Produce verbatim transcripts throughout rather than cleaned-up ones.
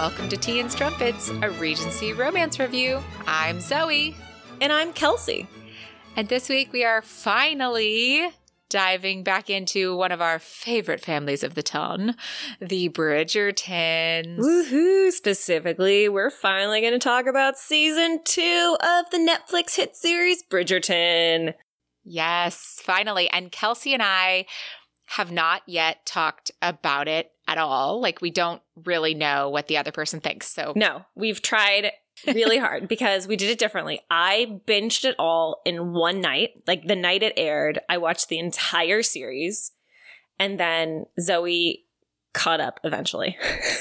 welcome to Tea and Strumpets, a Regency romance review. I'm Zoe. And I'm Kelsey. And this week we are finally diving back into one of our favorite families of the ton, the Bridgertons. Woohoo! Specifically, we're finally going to talk about season two of the Netflix hit series Bridgerton. Yes, finally. And Kelsey and I have not yet talked about it at all. Like, we don't really know what the other person thinks. So no, we've tried really hard because we did it differently. I binged it all in one night. Like, the night it aired, I watched the entire series, and then Zoe caught up eventually.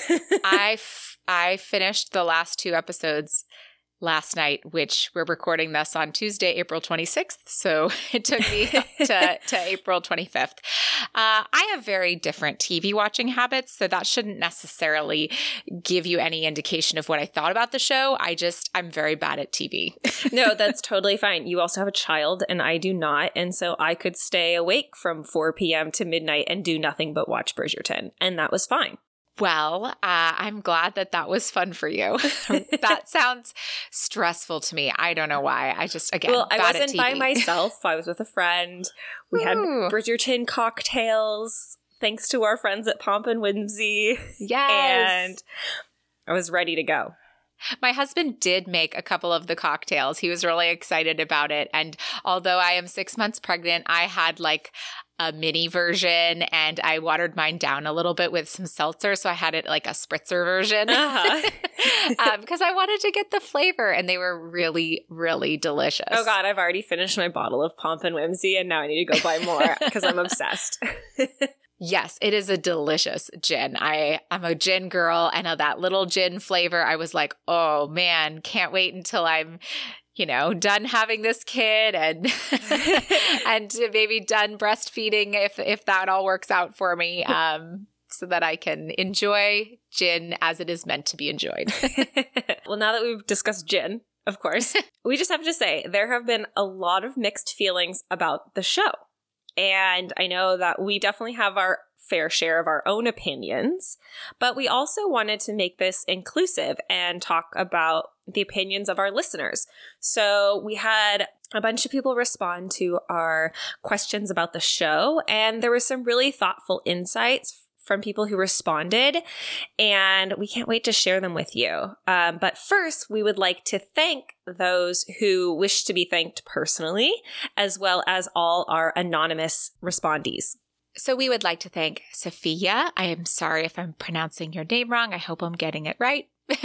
I, f- I finished the last two episodes last night, which we're recording this on Tuesday, April twenty-sixth. So it took me to, to April twenty-fifth. Uh, I have very different T V watching habits, so that shouldn't necessarily give you any indication of what I thought about the show. I just, I'm very bad at T V. No, that's totally fine. You also have a child and I do not. And so I could stay awake from four p.m. to midnight and do nothing but watch Bridgerton. And that was fine. Well, uh, I'm glad that that was fun for you. That sounds stressful to me. I don't know why. I just, again, well, I bad wasn't at T V. by myself. I was with a friend. We had Ooh. Bridgerton cocktails, thanks to our friends at Pomp and Whimsy. Yes. And I was ready to go. My husband did make a couple of the cocktails. He was really excited about it. And although I am six months pregnant, I had like a mini version and I watered mine down a little bit with some seltzer. So I had it like a spritzer version Uh-huh. um, because I wanted to get the flavor, and they were really, really delicious. Oh God, I've already finished my bottle of Pomp and Whimsy and now I need to go buy more because I'm obsessed. Yes, it is a delicious gin. I, I'm a gin girl, and that little gin flavor, I was like, oh man, can't wait until I'm, you know, done having this kid and and maybe done breastfeeding if if that all works out for me, um, so that I can enjoy gin as it is meant to be enjoyed. Well, now that we've discussed gin, of course, we just have to say there have been a lot of mixed feelings about the show. And I know that we definitely have our fair share of our own opinions, but we also wanted to make this inclusive and talk about the opinions of our listeners. So we had a bunch of people respond to our questions about the show, and there were some really thoughtful insights from people who responded, and we can't wait to share them with you. Um, but first, we would like to thank those who wish to be thanked personally, as well as all our anonymous respondees. So we would like to thank Sophia. I am sorry if I'm pronouncing your name wrong. I hope I'm getting it right.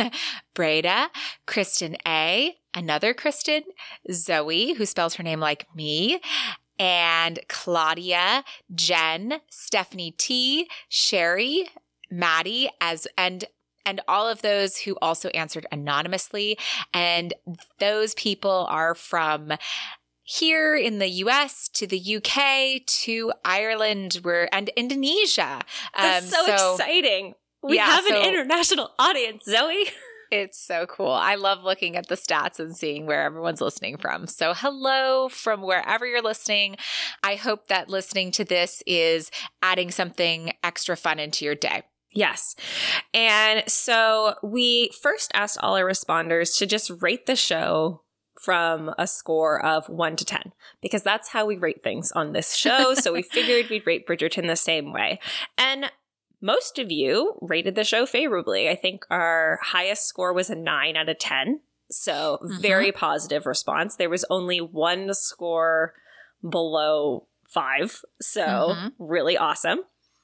Breda, Kristen A, another Kristen, Zoe, who spells her name like me, and Claudia, Jen, Stephanie T, Sherry, Maddie, as and and all of those who also answered anonymously. And those people are from here in the U S to the U K to Ireland we're, and Indonesia. That's um, so, so exciting. We yeah, have so, an international audience, Zoe. It's so cool. I love looking at the stats and seeing where everyone's listening from. So hello from wherever you're listening. I hope that listening to this is adding something extra fun into your day. Yes. And so we first asked all our responders to just rate the show from a score of one to ten, because that's how we rate things on this show. So we figured we'd rate Bridgerton the same way. And most of you rated the show favorably. I think our highest score was a nine out of ten. So mm-hmm. very positive response. There was only one score below five. So mm-hmm. really awesome.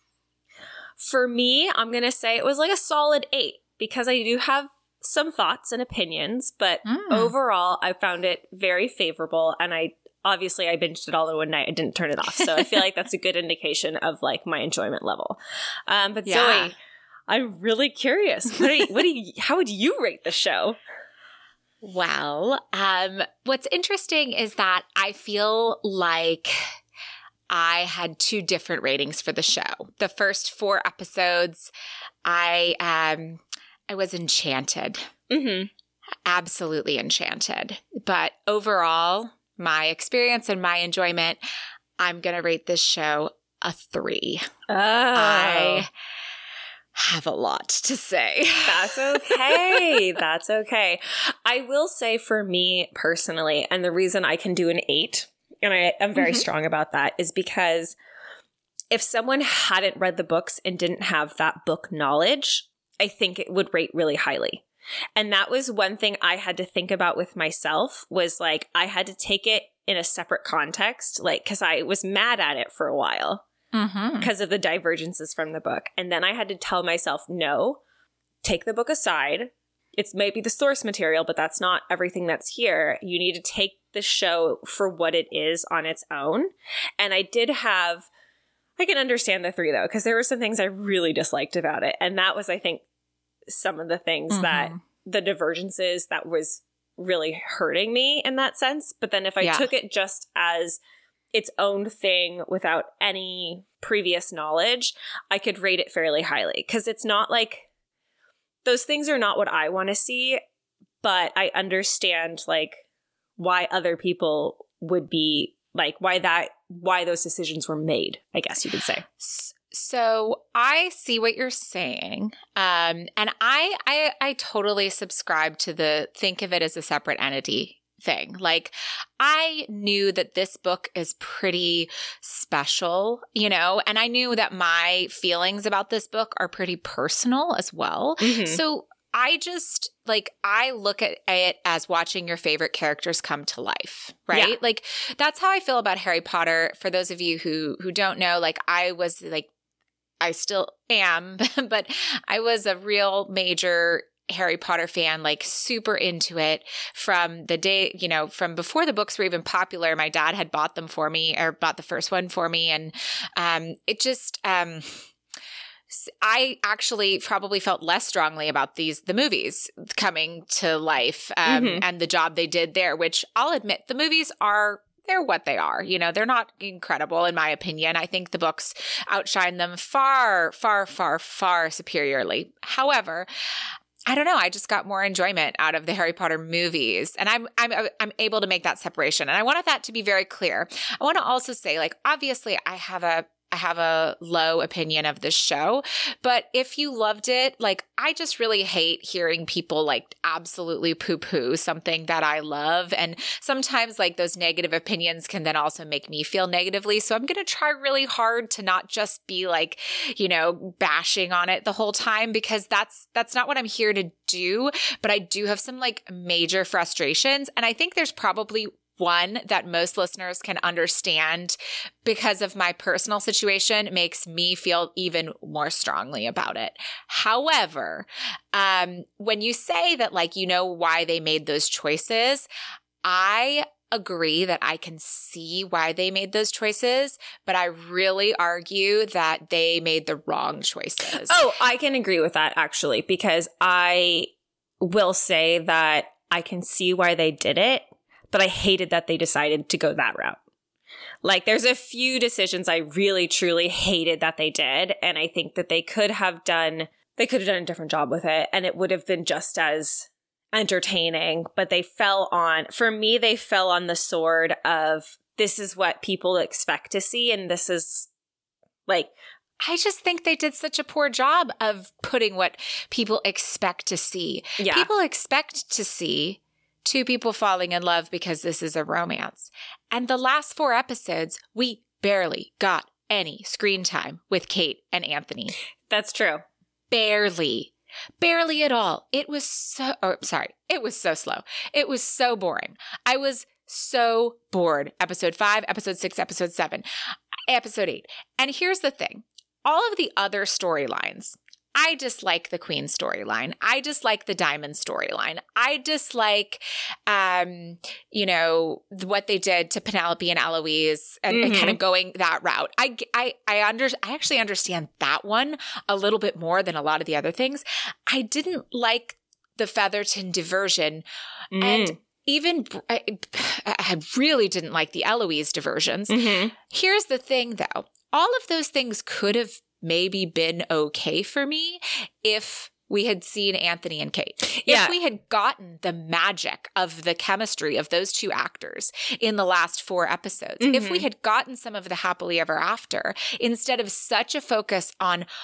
For me, I'm going to say it was like a solid eight, because I do have some thoughts and opinions, but mm. overall I found it very favorable, and I obviously I binged it all in one night. I didn't turn it off, so I feel like that's a good indication of like my enjoyment level. Um, but yeah. Zoe, I'm really curious. What do you, what do you, how would you rate the show? Well, um, what's interesting is that I feel like I had two different ratings for the show. The first four episodes, I um. I was enchanted. Mm-hmm. Absolutely enchanted. But overall, my experience and my enjoyment, I'm going to rate this show a three. Oh. I have a lot to say. That's okay. That's okay. I will say for me personally, and the reason I can do an eight, and I am very mm-hmm. strong about that, is because if someone hadn't read the books and didn't have that book knowledge, I think it would rate really highly. And that was one thing I had to think about with myself, was like, I had to take it in a separate context, like, because I was mad at it for a while mm-hmm. because of the divergences from the book. And then I had to tell myself, no, take the book aside. It's maybe the source material, but that's not everything that's here. You need to take the show for what it is on its own. And I did have, I can understand the three though, because there were some things I really disliked about it. And that was, I think, some of the things mm-hmm. that the divergences that was really hurting me in that sense. But then if I yeah. took it just as its own thing without any previous knowledge, I could rate it fairly highly, because it's not like, those things are not what I want to see, but I understand like why other people would be like, why that, why those decisions were made, I guess you could say. So I see what you're saying. Um, and I, I, I totally subscribe to the think of it as a separate entity thing. Like, I knew that this book is pretty special, you know, and I knew that my feelings about this book are pretty personal as well. Mm-hmm. So I just, like, I look at it as watching your favorite characters come to life, right? Yeah. Like, that's how I feel about Harry Potter. For those of you who who don't know, like, I was, like, I still am, but I was a real major Harry Potter fan, like super into it from the day, you know, from before the books were even popular. My dad had bought them for me, or bought the first one for me. And um, it just, um, I actually probably felt less strongly about these, the movies coming to life um, mm-hmm. and the job they did there, which I'll admit the movies are, they're what they are. You know, they're not incredible in my opinion. I think the books outshine them far, far, far, far superiorly. However, I don't know. I just got more enjoyment out of the Harry Potter movies, and I'm I'm I'm able to make that separation. And I wanted that to be very clear. I want to also say, like, obviously, I have a I have a low opinion of this show, but if you loved it, like, I just really hate hearing people like absolutely poo-poo something that I love. And sometimes like those negative opinions can then also make me feel negatively. So I'm going to try really hard to not just be like, you know, bashing on it the whole time, because that's, that's not what I'm here to do. But I do have some like major frustrations. And I think there's probably one that most listeners can understand, because of my personal situation, makes me feel even more strongly about it. However, um, when you say that, like, you know why they made those choices, I agree that I can see why they made those choices, but I really argue that they made the wrong choices. Oh, I can agree with that, actually, because I will say that I can see why they did it, but I hated that they decided to go that route. Like, there's a few decisions I really, truly hated that they did. And I think that they could have done, they could have done a different job with it. And it would have been just as entertaining. But they fell on, for me, they fell on the sword of, this is what people expect to see. And this is like, I just think they did such a poor job of putting what people expect to see. Yeah. People expect to see two people falling in love because this is a romance. And the last four episodes, we barely got any screen time with Kate and Anthony. That's true. Barely. Barely at all. It was so, oh, sorry, it was so slow. It was so boring. I was so bored. Episode five, episode six, episode seven, episode eight. And here's the thing. All of the other storylines, I dislike the Queen storyline. I dislike the Diamond storyline. I dislike, um, you know, what they did to Penelope and Eloise and, mm-hmm. and kind of going that route. I, I, I, under, I actually understand that one a little bit more than a lot of the other things. I didn't like the Featherton diversion. Mm. And even, I, I really didn't like the Eloise diversions. Mm-hmm. Here's the thing, though. All of those things could have maybe been okay for me if we had seen Anthony and Kate. Yeah. If we had gotten the magic of the chemistry of those two actors in the last four episodes, mm-hmm. if we had gotten some of the happily ever after, instead of such a focus on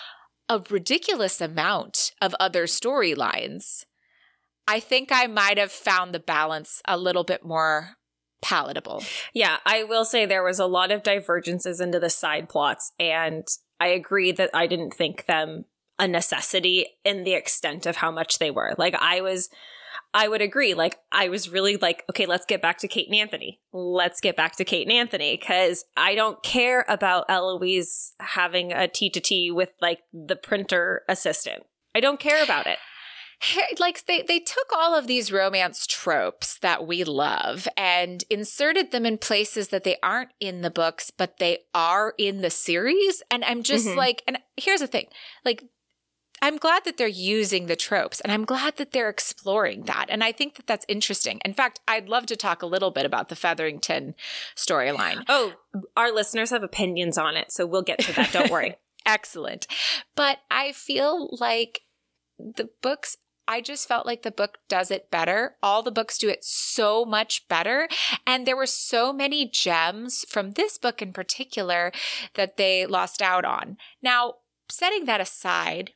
a ridiculous amount of other storylines, I think I might have found the balance a little bit more palatable. Yeah, I will say there was a lot of divergences into the side plots, and I agree that I didn't think them a necessity in the extent of how much they were. Like, I was, I would agree. Like, I was really like, okay, let's get back to Kate and Anthony. Let's get back to Kate and Anthony, because I don't care about Eloise having a T-to-T with, like, the printer assistant. I don't care about it. Like, they, they took all of these romance tropes that we love and inserted them in places that they aren't in the books, but they are in the series. And I'm just mm-hmm. like, and here's the thing, like, I'm glad that they're using the tropes, and I'm glad that they're exploring that. And I think that that's interesting. In fact, I'd love to talk a little bit about the Featherington storyline. Oh, our listeners have opinions on it, so we'll get to that. Don't worry. Excellent. But I feel like the books, I just felt like the book does it better. All the books do it so much better. And there were so many gems from this book in particular that they lost out on. Now, setting that aside,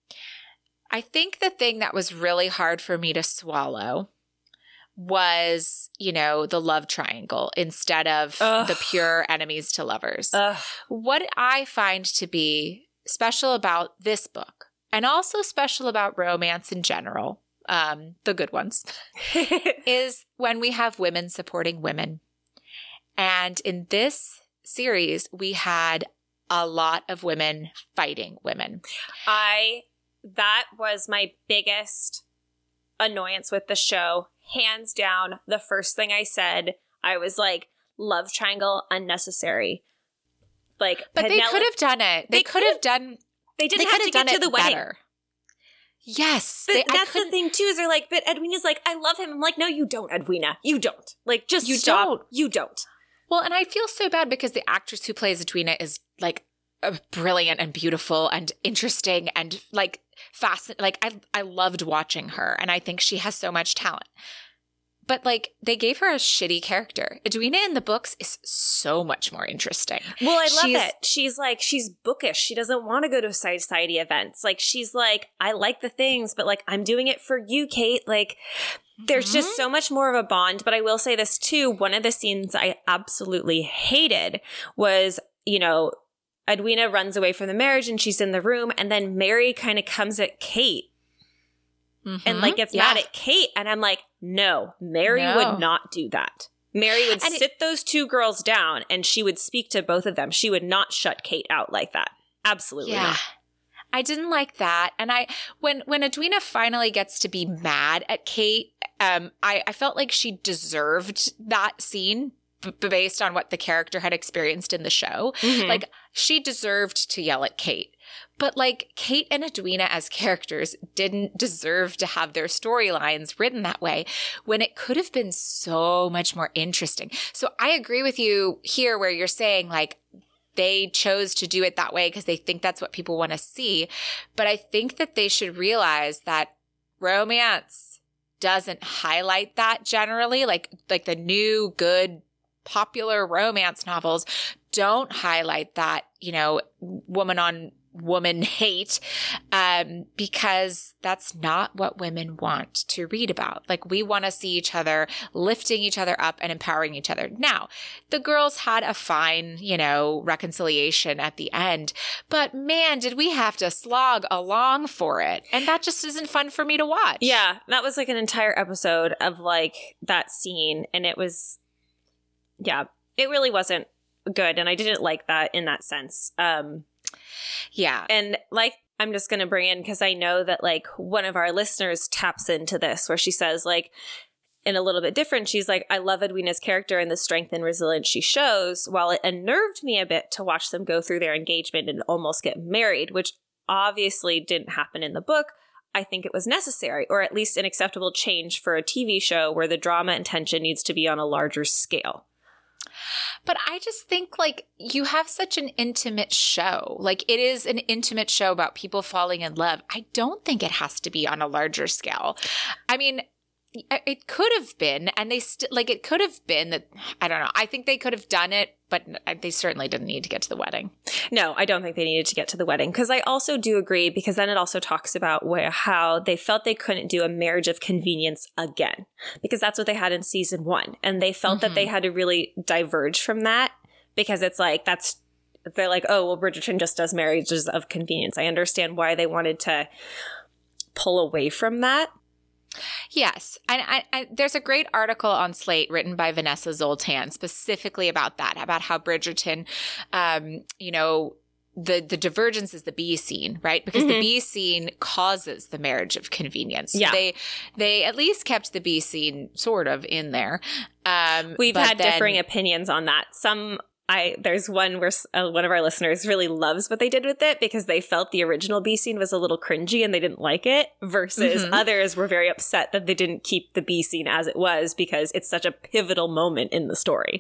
I think the thing that was really hard for me to swallow was, you know, the love triangle instead of Ugh. the pure enemies to lovers. Ugh. What I find to be special about this book, and also special about romance in general, um, the good ones, is when we have women supporting women. And in this series, we had a lot of women fighting women. I... That was my biggest annoyance with the show. Hands down, the first thing I said, I was like, love triangle, unnecessary. Like, But Penelope, they could have done it. They, they could have done They didn't they have to get to the wedding. Better. Yes. But they, that's the thing, too, is they're like, but Edwina's like, I love him. I'm like, no, you don't, Edwina. You don't. Like, just you stop. Don't. You don't. Well, and I feel so bad because the actress who plays Edwina is, like, brilliant and beautiful and interesting and, like, fascinating. Like, I I loved watching her, and I think she has so much talent. But, like, they gave her a shitty character. Edwina in the books is so much more interesting. Well, I love she's, it. She's, like, she's bookish. She doesn't want to go to society events. Like, she's like, I like the things, but, like, I'm doing it for you, Kate. Like, there's mm-hmm. just so much more of a bond. But I will say this, too. One of the scenes I absolutely hated was, you know, Edwina runs away from the marriage and she's in the room, and then Mary kind of comes at Kate mm-hmm. and like gets yeah. mad at Kate. And I'm like, no, Mary no. would not do that. Mary would and sit it, those two girls down and she would speak to both of them. She would not shut Kate out like that. Absolutely yeah. not. I didn't like that. And I, when, when Edwina finally gets to be mad at Kate, um, I, I felt like she deserved that scene b- based on what the character had experienced in the show. Mm-hmm. Like, she deserved to yell at Kate. But, like, Kate and Edwina as characters didn't deserve to have their storylines written that way when it could have been so much more interesting. So I agree with you here where you're saying, like, they chose to do it that way because they think that's what people want to see. But I think that they should realize that romance doesn't highlight that generally. Like, like the new, good, popular romance novels don't highlight that, you know, woman on woman hate, um, because that's not what women want to read about. Like, we want to see each other lifting each other up and empowering each other. Now, the girls had a fine, you know, reconciliation at the end, but man, did we have to slog along for it. And that just isn't fun for me to watch. Yeah, that was like an entire episode of like that scene. And it was, yeah, it really wasn't good. And I didn't like that in that sense. Um, Yeah. And like, I'm just going to bring in, because I know that like one of our listeners taps into this where she says like, in a little bit different, she's like, I love Edwina's character and the strength and resilience she shows. While it unnerved me a bit to watch them go through their engagement and almost get married, which obviously didn't happen in the book, I think it was necessary, or at least an acceptable change for a T V show where the drama and tension needs to be on a larger scale. But I just think, like, you have such an intimate show. Like, it is an intimate show about people falling in love. I don't think it has to be on a larger scale. I mean, it could have been, and they still, like, it could have been that, I don't know. I think they could have done it, but they certainly didn't need to get to the wedding. No, I don't think they needed to get to the wedding, because I also do agree, because then it also talks about where how they felt they couldn't do a marriage of convenience again, because that's what they had in season one. And they felt mm-hmm. that they had to really diverge from that, because it's like that's they're like, oh, well, Bridgerton just does marriages of convenience. I understand why they wanted to pull away from that. Yes. And I, I, there's a great article on Slate written by Vanessa Zoltan specifically about that, about how Bridgerton, um, you know, the, the divergence is the B scene, right? Because mm-hmm. the B scene causes the marriage of convenience. So yeah. They, they at least kept the B scene sort of in there. Um, We've had then, differing opinions on that. Some I there's one where uh, one of our listeners really loves what they did with it because they felt the original B scene was a little cringy and they didn't like it, versus mm-hmm. others were very upset that they didn't keep the B scene as it was because it's such a pivotal moment in the story.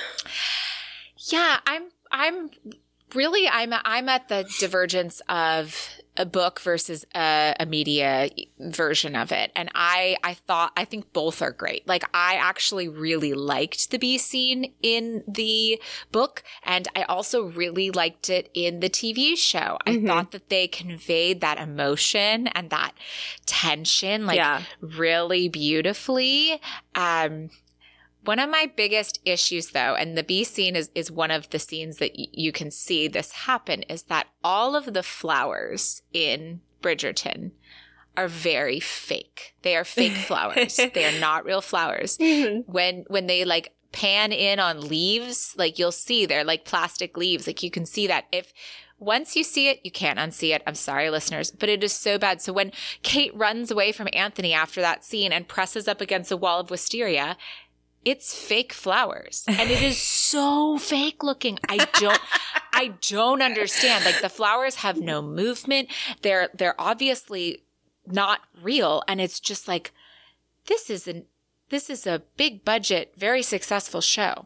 Yeah, I'm I'm really I'm I'm at the divergence of a book versus a, a media version of it. And I, I thought, I think both are great. Like, I actually really liked the B scene in the book. And I also really liked it in the T V show. I mm-hmm. thought that they conveyed that emotion and that tension, like, yeah. really beautifully. Um, One of my biggest issues, though, and the B scene is, is one of the scenes that y- you can see this happen, is that all of the flowers in Bridgerton are very fake. They are fake flowers. They are not real flowers. Mm-hmm. When when they like pan in on leaves, like you'll see they're like plastic leaves. Like you can see that. If once you see it, you can't unsee it. I'm sorry, listeners, but it is so bad. So when Kate runs away from Anthony after that scene and presses up against a wall of wisteria, it's fake flowers, and it is so fake looking. I don't, I don't understand. Like, the flowers have no movement. They're, they're obviously not real. And it's just like, this is an, this is a big budget, very successful show.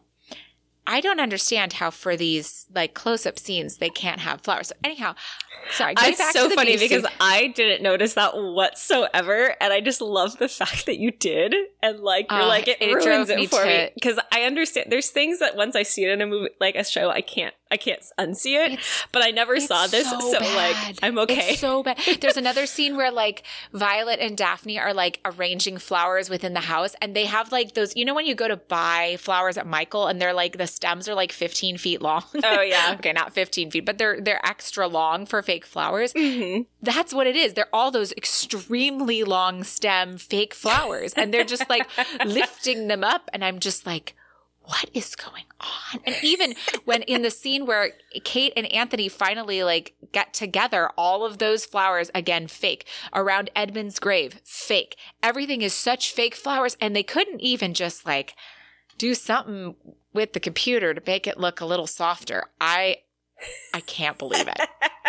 I don't understand how for these like close-up scenes they can't have flowers. So anyhow, sorry. It's so funny because I didn't notice that whatsoever, and I just love the fact that you did, and like you're uh, like it, it ruins it for me because I understand. There's things that once I see it in a movie, like a show, I can't, I can't unsee it. It's, but I never saw this, so, so like I'm okay. It's so bad. There's another scene where like Violet and Daphne are like arranging flowers within the house, and they have like those. You know when you go to buy flowers at Michael, and they're like the stems are like fifteen feet long. Oh yeah. Okay, not fifteen feet, but they're they're extra long for fake flowers. Mm-hmm. That's what it is. They're all those extremely long stem fake flowers, and they're just like lifting them up, and I'm just like, what is going on? And even when in the scene where Kate and Anthony finally like get together, all of those flowers, again, fake. Around Edmund's grave, fake. Everything is such fake flowers, and they couldn't even just like do something with the computer to make it look a little softer. I I can't believe it.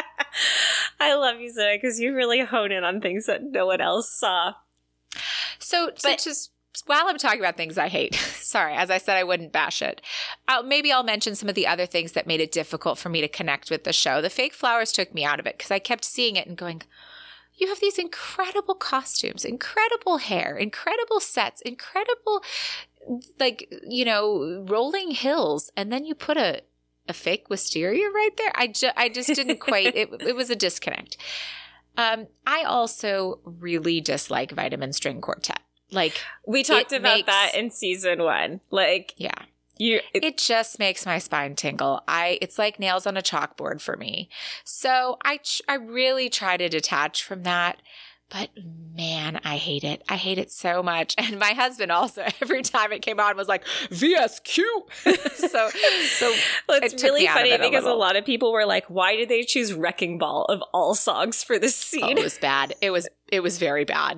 I love you, Zoe, because you really hone in on things that no one else saw. So, but, so just while I'm talking about things I hate, sorry, as I said, I wouldn't bash it. I'll, maybe I'll mention some of the other things that made it difficult for me to connect with the show. The fake flowers took me out of it because I kept seeing it and going, you have these incredible costumes, incredible hair, incredible sets, incredible, like, you know, rolling hills. And then you put a, a fake wisteria right there. I, ju- I just didn't quite, it, it was a disconnect. Um, I also really dislike Vitamin String Quartet. Like, we talked about makes, that in season one. Like, yeah. You, it, it just makes my spine tingle. I it's like nails on a chalkboard for me. So I I really try to detach from that, but man, I hate it. I hate it so much. And my husband also, every time it came on, was like V S Q. so so well, it's it really funny it because a, a lot of people were like, "Why did they choose Wrecking Ball of all songs for this scene?" Oh, it was bad. It was it was very bad.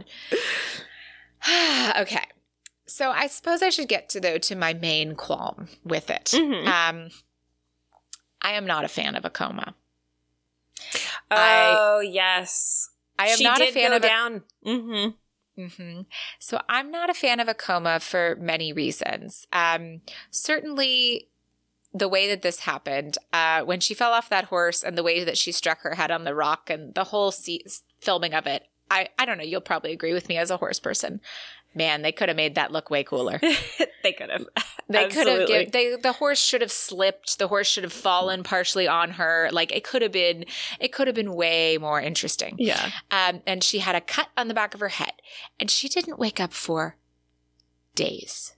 Okay. So I suppose I should get to, though, to my main qualm with it. Mm-hmm. Um, I am not a fan of Akoma. Oh, I, yes. I am she not did a fan go of down. A- mm-hmm. Mm-hmm. So I'm not a fan of Akoma for many reasons. Um, certainly the way that this happened, uh, when she fell off that horse and the way that she struck her head on the rock and the whole se- filming of it, I, I don't know, you'll probably agree with me as a horse person. Man, they could have made that look way cooler. They could have. They could have given, they the horse should have slipped. The horse should have fallen partially on her. Like it could have been it could have been way more interesting. Yeah. Um, and she had a cut on the back of her head. And she didn't wake up for days.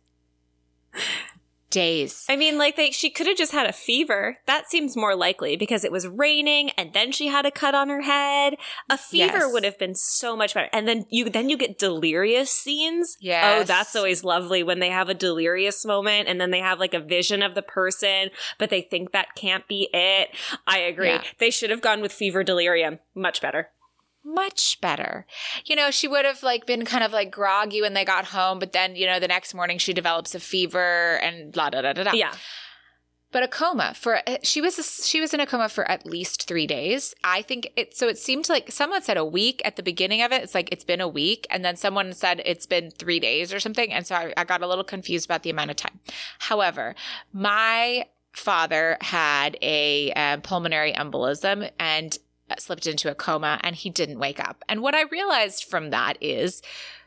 Days. I mean, like they, she could have just had a fever. That seems more likely because it was raining and then she had a cut on her head. A fever Yes. would have been so much better. And then you then you get delirious scenes. Yes. Oh, that's always lovely when they have a delirious moment and then they have like a vision of the person, but they think that can't be it. I agree. Yeah. They should have gone with fever delirium. Much better. Much better. You know, she would have like been kind of like groggy when they got home, but then, you know, the next morning she develops a fever and blah, da, da, da, da. Yeah. But a coma for, she was, she was in a coma for at least three days. I think it, so it seemed like someone said a week at the beginning of it. It's like, it's been a week. And then someone said it's been three days or something. And so I, I got a little confused about the amount of time. However, my father had a uh, pulmonary embolism and slipped into a coma and he didn't wake up. And what I realized from that is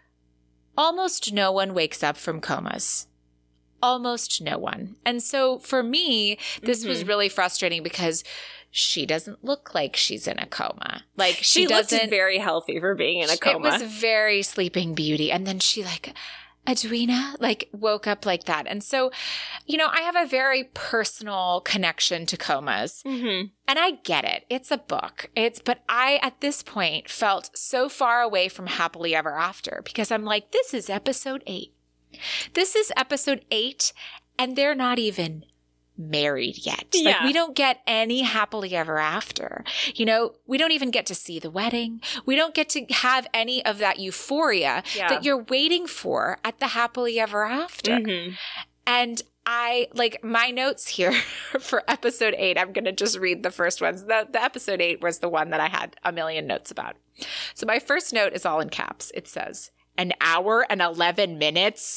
almost no one wakes up from comas. Almost no one. And so for me, this mm-hmm. was really frustrating because she doesn't look like she's in a coma. Like she, she doesn't looked very healthy for being in a coma. It was very Sleeping Beauty. And then she like Edwina, like woke up like that. And so, you know, I have a very personal connection to comas. Mm-hmm. And I get it. It's a book. It's, but I, at this point, felt so far away from Happily Ever After because I'm like, this is episode eight. This is episode eight, and they're not even married yet. Yeah. Like we don't get any Happily Ever After. You know, we don't even get to see the wedding. We don't get to have any of that euphoria yeah. that you're waiting for at the Happily Ever After. Mm-hmm. And I like my notes here for episode eight. I'm going to just read the first ones. The, the episode eight was the one that I had a million notes about. So my first note is all in caps. It says, an hour and eleven minutes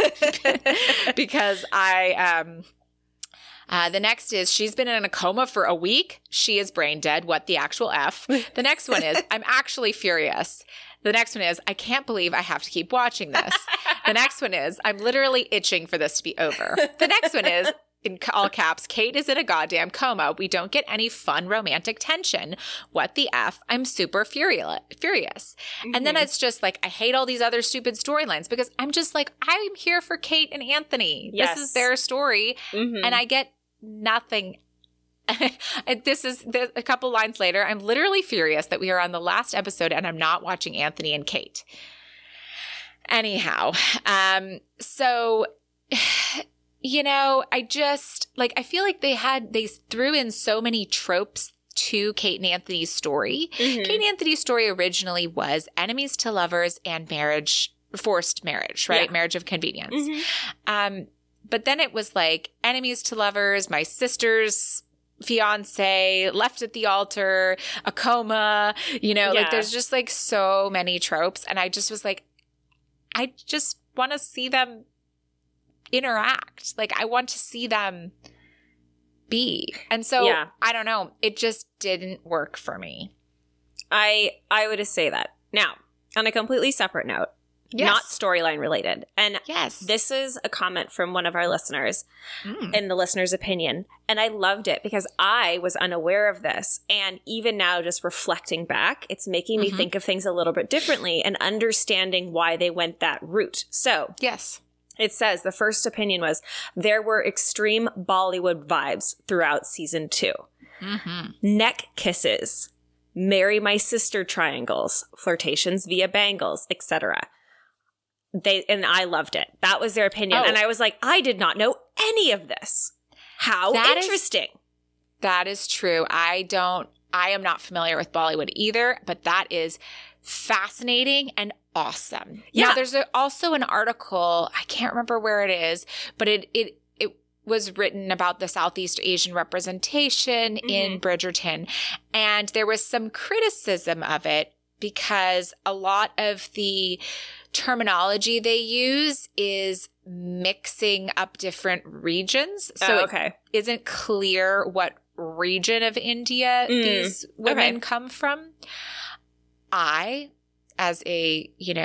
because I, um, Uh, the next is, she's been in a coma for a week. She is brain dead. What the actual F? The next one is, I'm actually furious. The next one is, I can't believe I have to keep watching this. The next one is, I'm literally itching for this to be over. The next one is, in all caps, Kate is in a goddamn coma. We don't get any fun romantic tension. What the F? I'm super furious. Furious. Mm-hmm. And then it's just like, I hate all these other stupid storylines because I'm just like, I'm here for Kate and Anthony. Yes. This is their story. Mm-hmm. And I get nothing. This is this, a couple lines later. I'm literally furious that we are on the last episode and I'm not watching Anthony and Kate. Anyhow, um, so, you know, I just like, I feel like they had, they threw in so many tropes to Kate and Anthony's story. Mm-hmm. Kate and Anthony's story originally was enemies to lovers and marriage, forced marriage, right? Yeah. Marriage of convenience. Mm-hmm. Um, But then it was like enemies to lovers, my sister's fiance, left at the altar, a coma, you know, yeah. like there's just like so many tropes. And I just was like, I just want to see them interact. Like I want to see them be. And so yeah. I don't know. It just didn't work for me. I I would say that. Now, on a completely separate note, Yes. not storyline related. And yes, this is a comment from one of our listeners mm. in the listener's opinion. And I loved it because I was unaware of this. And even now, just reflecting back, it's making me mm-hmm. think of things a little bit differently and understanding why they went that route. So yes, it says the first opinion was there were extreme Bollywood vibes throughout season two. mm-hmm. Neck kisses, marry my sister triangles, flirtations via bangles, et cetera. They and I loved it. That was their opinion. Oh. And I was like, I did not know any of this. How that interesting. Is, that is true. I don't, I am not familiar with Bollywood either, but that is fascinating and awesome. Yeah. Now, there's a, also an article, I can't remember where it is, but it, it, it was written about the Southeast Asian representation mm-hmm. in Bridgerton. And there was some criticism of it because a lot of the terminology they use is mixing up different regions. So oh, okay. it isn't clear what region of India mm, these women okay. come from. I, as a, you know,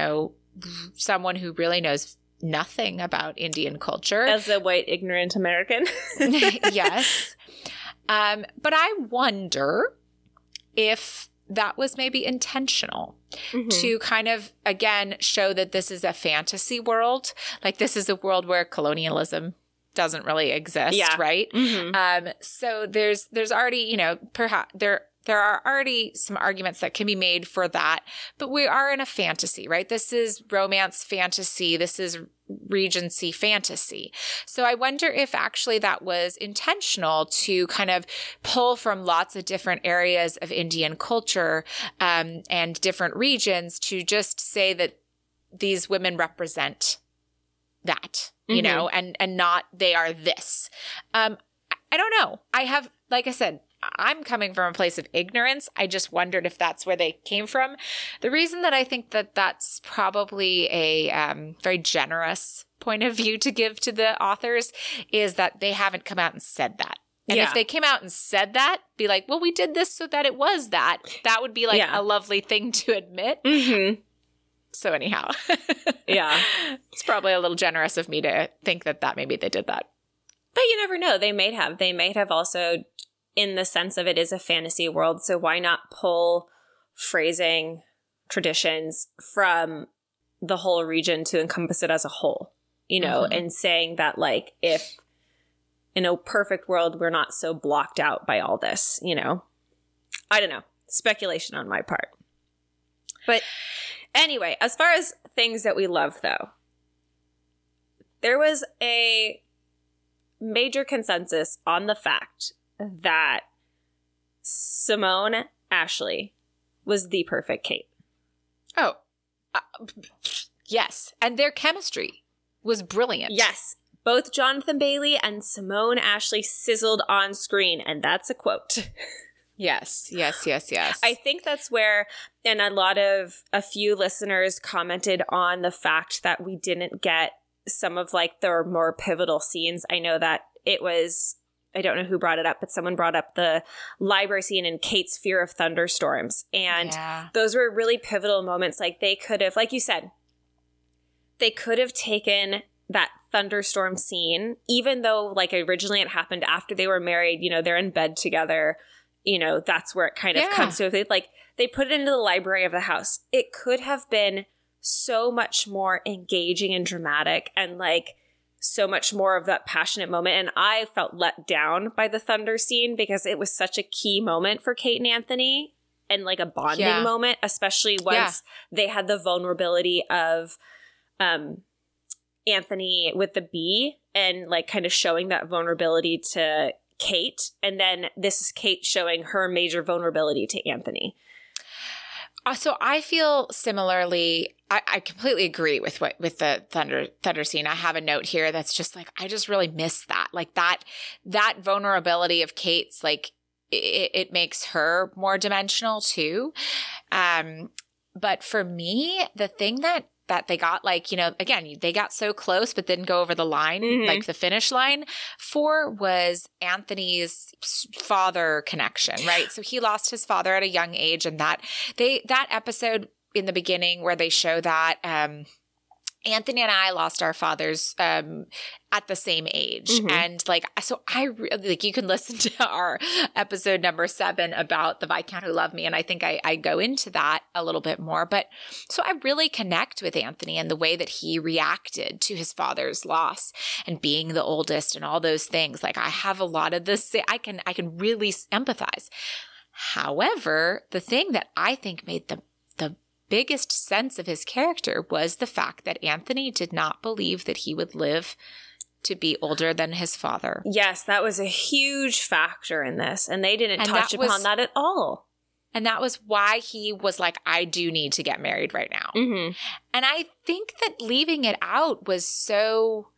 someone who really knows nothing about Indian culture. As a white, ignorant American. Yes. Um, but I wonder if that was maybe intentional mm-hmm. to kind of, again, show that this is a fantasy world. Like, this is a world where colonialism doesn't really exist, yeah. right? Mm-hmm. Um, so there's there's already, you know, perhaps there there are already some arguments that can be made for that, but we are in a fantasy, right? This is romance fantasy. This is Regency fantasy. So I wonder if actually that was intentional to kind of pull from lots of different areas of Indian culture um, and different regions to just say that these women represent that, you mm-hmm. know, and, and not they are this. Um, I don't know. I have, like I said, I'm coming from a place of ignorance. I just wondered if that's where they came from. The reason that I think that that's probably a um, very generous point of view to give to the authors is that they haven't come out and said that. And yeah. if they came out and said that, be like, well, we did this so that it was that. That would be like yeah. a lovely thing to admit. Mm-hmm. So anyhow. Yeah. It's probably a little generous of me to think that that maybe they did that. But you never know. They may have. They may have also, in the sense of it is a fantasy world, so why not pull phrasing traditions from the whole region to encompass it as a whole, you know, mm-hmm. and saying that, like, if in a perfect world we're not so blocked out by all this, you know. I don't know. Speculation on my part. But anyway, as far as things that we love, though, there was a major consensus on the fact that Simone Ashley was the perfect Kate. Oh, uh, yes. And their chemistry was brilliant. Yes. Both Jonathan Bailey and Simone Ashley sizzled on screen, and that's a quote. Yes, yes, yes, yes. I think that's where, and a lot of, a few listeners commented on the fact that we didn't get some of, like, the more pivotal scenes. I know that it was, I don't know who brought it up, but someone brought up the library scene in Kate's fear of thunderstorms. And yeah. those were really pivotal moments. Like, they could have, like you said, they could have taken that thunderstorm scene, even though, like, originally it happened after they were married, you know, they're in bed together, you know, that's where it kind of yeah. comes to it. Like, they put it into the library of the house. It could have been so much more engaging and dramatic and, like, so much more of that passionate moment. And I felt let down by the thunder scene because it was such a key moment for Kate and Anthony and, like, a bonding yeah. moment, especially once yeah. they had the vulnerability of um, Anthony with the bee and, like, kind of showing that vulnerability to Kate. And then this is Kate showing her major vulnerability to Anthony. Uh, so I feel similarly. I, I completely agree with what with the thunder thunder scene. I have a note here that's just like I just really miss that, like that that vulnerability of Kate's. Like it, it makes her more dimensional too. Um, but for me, the thing that that they got, like, you know, again, they got so close but didn't go over the line, mm-hmm. like the finish line for, was Anthony's father connection, right? So he lost his father at a young age, and that they that episode in the beginning where they show that um Anthony and I lost our fathers um, at the same age. Mm-hmm. And like, so I really, like, you can listen to our episode number seven about the Viscount Who Loved Me. And I think I, I go into that a little bit more. But so I really connect with Anthony and the way that he reacted to his father's loss and being the oldest and all those things. Like, I have a lot of this. I can, I can really empathize. However, the thing that I think made the, the biggest sense of his character was the fact that Anthony did not believe that he would live to be older than his father. Yes, that was a huge factor in this, and they didn't and touch that upon was, that at all. And that was why he was like, I do need to get married right now. Mm-hmm. And I think that leaving it out was so...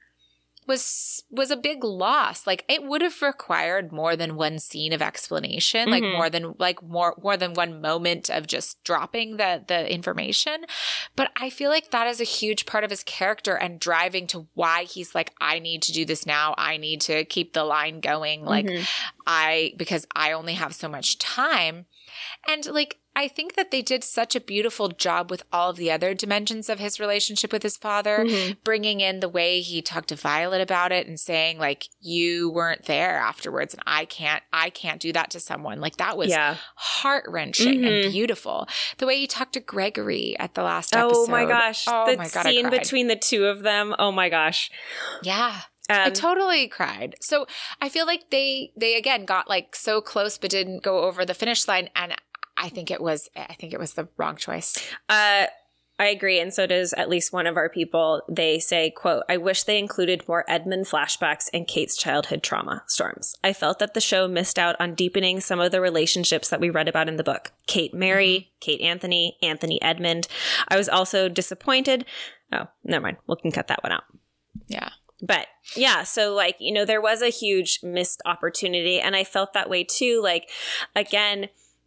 was was a big loss. Like, it would have required more than one scene of explanation, mm-hmm. like more than like more more than one moment of just dropping the the information. But I feel like that is a huge part of his character and driving to why he's like, I need to do this now. I need to keep the line going. Like, mm-hmm. I because I only have so much time. And like, I think that they did such a beautiful job with all of the other dimensions of his relationship with his father, Mm-hmm. bringing in the way he talked to Violet about it and saying like, you weren't there afterwards and I can't, I can't do that to someone. Like that was Yeah. heart-wrenching Mm-hmm. and beautiful. The way he talked to Gregory at the last episode. Oh my gosh. Oh the my God, I scene cried. between the two of them. Oh my gosh. Yeah. Um, I totally cried. So I feel like they, they again got like so close, but didn't go over the finish line. And I think it was, I think it was the wrong choice. Uh, I agree. And so does at least one of our people. They say, quote, I wish they included more Edmund flashbacks and Kate's childhood trauma storms. I felt that the show missed out on deepening some of the relationships that we read about in the book. Kate Mary, mm-hmm. Kate Anthony, Anthony Edmund. I was also disappointed. Oh, never mind. We can cut that one out. Yeah. But yeah, so like, you know, there was a huge missed opportunity. And I felt that way too. Like, again,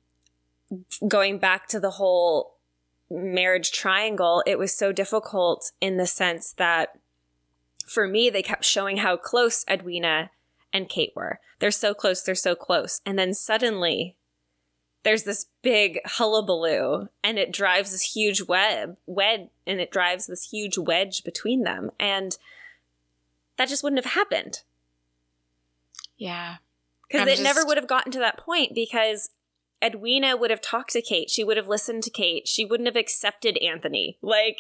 going back to the whole marriage triangle, it was so difficult in the sense that for me, they kept showing how close Edwina and Kate were. They're so close, they're so close. And then suddenly there's this big hullabaloo and it drives this huge web, wed, and it drives this huge wedge between them. And that just wouldn't have happened. Yeah. Because it just... never would have gotten to that point because Edwina would have talked to Kate. She would have listened to Kate. She wouldn't have accepted Anthony. Like,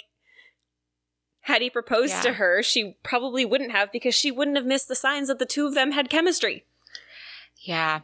had he proposed yeah. to her, she probably wouldn't have because she wouldn't have missed the signs that the two of them had chemistry. Yeah.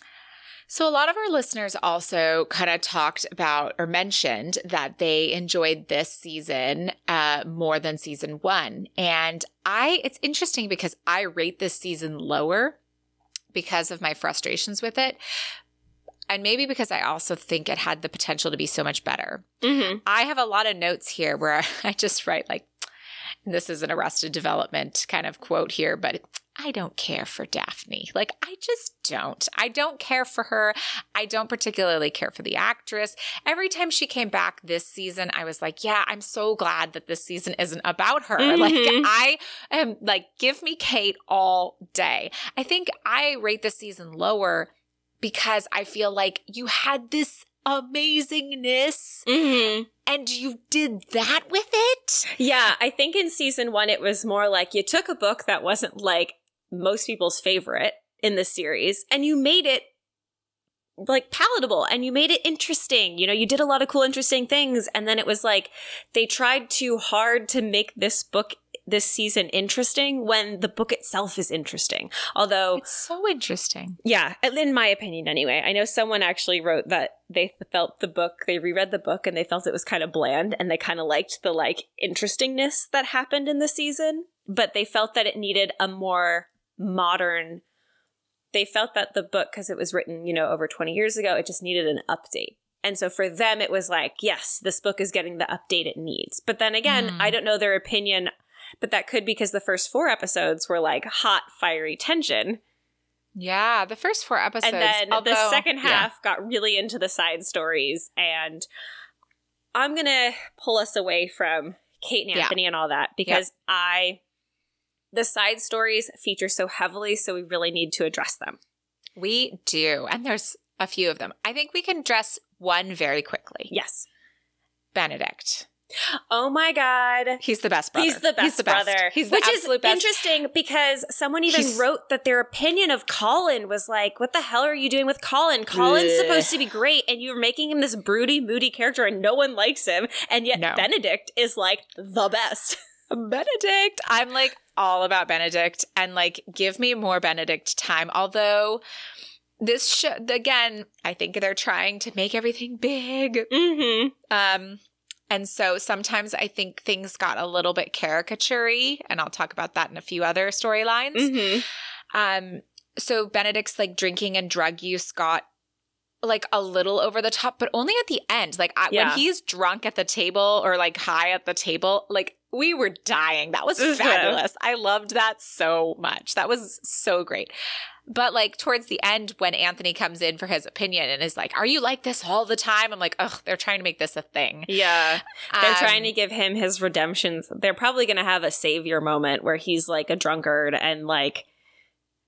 So a lot of our listeners also kind of talked about or mentioned that they enjoyed this season uh, more than season one. And I, it's interesting because I rate this season lower because of my frustrations with it. And maybe because I also think it had the potential to be so much better. Mm-hmm. I have a lot of notes here where I just write like, and this is an Arrested Development kind of quote here, but I don't care for Daphne. Like, I just don't. I don't care for her. I don't particularly care for the actress. Every time she came back this season, I was like, yeah, I'm so glad that this season isn't about her. Mm-hmm. Like, I am like, give me Kate all day. I think I rate this season lower because I feel like you had this amazingness mm-hmm. and you did that with it. Yeah, I think in season one, it was more like you took a book that wasn't like most people's favorite in the series and you made it like palatable and you made it interesting. You know, you did a lot of cool, interesting things. And then it was like they tried too hard to make this book, this season interesting when the book itself is interesting. Although it's so interesting. Yeah, in my opinion anyway. I know someone actually wrote that they felt the book, they reread the book and they felt it was kind of bland and they kind of liked the like interestingness that happened in the season, but they felt that it needed a more modern, they felt that the book, because it was written, you know, over twenty years ago, it just needed an update. And so for them, it was like, yes, this book is getting the update it needs. But then again, mm. I don't know their opinion, but that could be because the first four episodes were like hot, fiery tension. Yeah, the first four episodes. And then although, the second half yeah. got really into the side stories. And I'm going to pull us away from Kate and Anthony yeah. and all that because yep. I... the side stories feature so heavily, so we really need to address them. We do. And there's a few of them. I think we can address one very quickly. Yes. Benedict. Oh my God. He's the best brother. He's the best He's the brother. Best. He's the Which absolute is best. Interesting because someone even He's... wrote that their opinion of Colin was like, what the hell are you doing with Colin? Colin's Blech. supposed to be great and you're making him this broody, moody character and no one likes him. And yet no. Benedict is like the best. Benedict. I'm like all about Benedict and like give me more Benedict time. Although this show, again, I think they're trying to make everything big. Mm-hmm. Um, and so sometimes I think things got a little bit caricature-y, and I'll talk about that in a few other storylines. Mm-hmm. Um, so Benedict's like drinking and drug use got like a little over the top, but only at the end. Like I, yeah. when he's drunk at the table or like high at the table, like we were dying. That was fabulous. I loved that so much. That was so great. But like towards the end when Anthony comes in for his opinion and is like, are you like this all the time? I'm like, ugh, they're trying to make this a thing. Yeah. They're um, trying to give him his redemption. They're probably going to have a savior moment where he's like a drunkard and like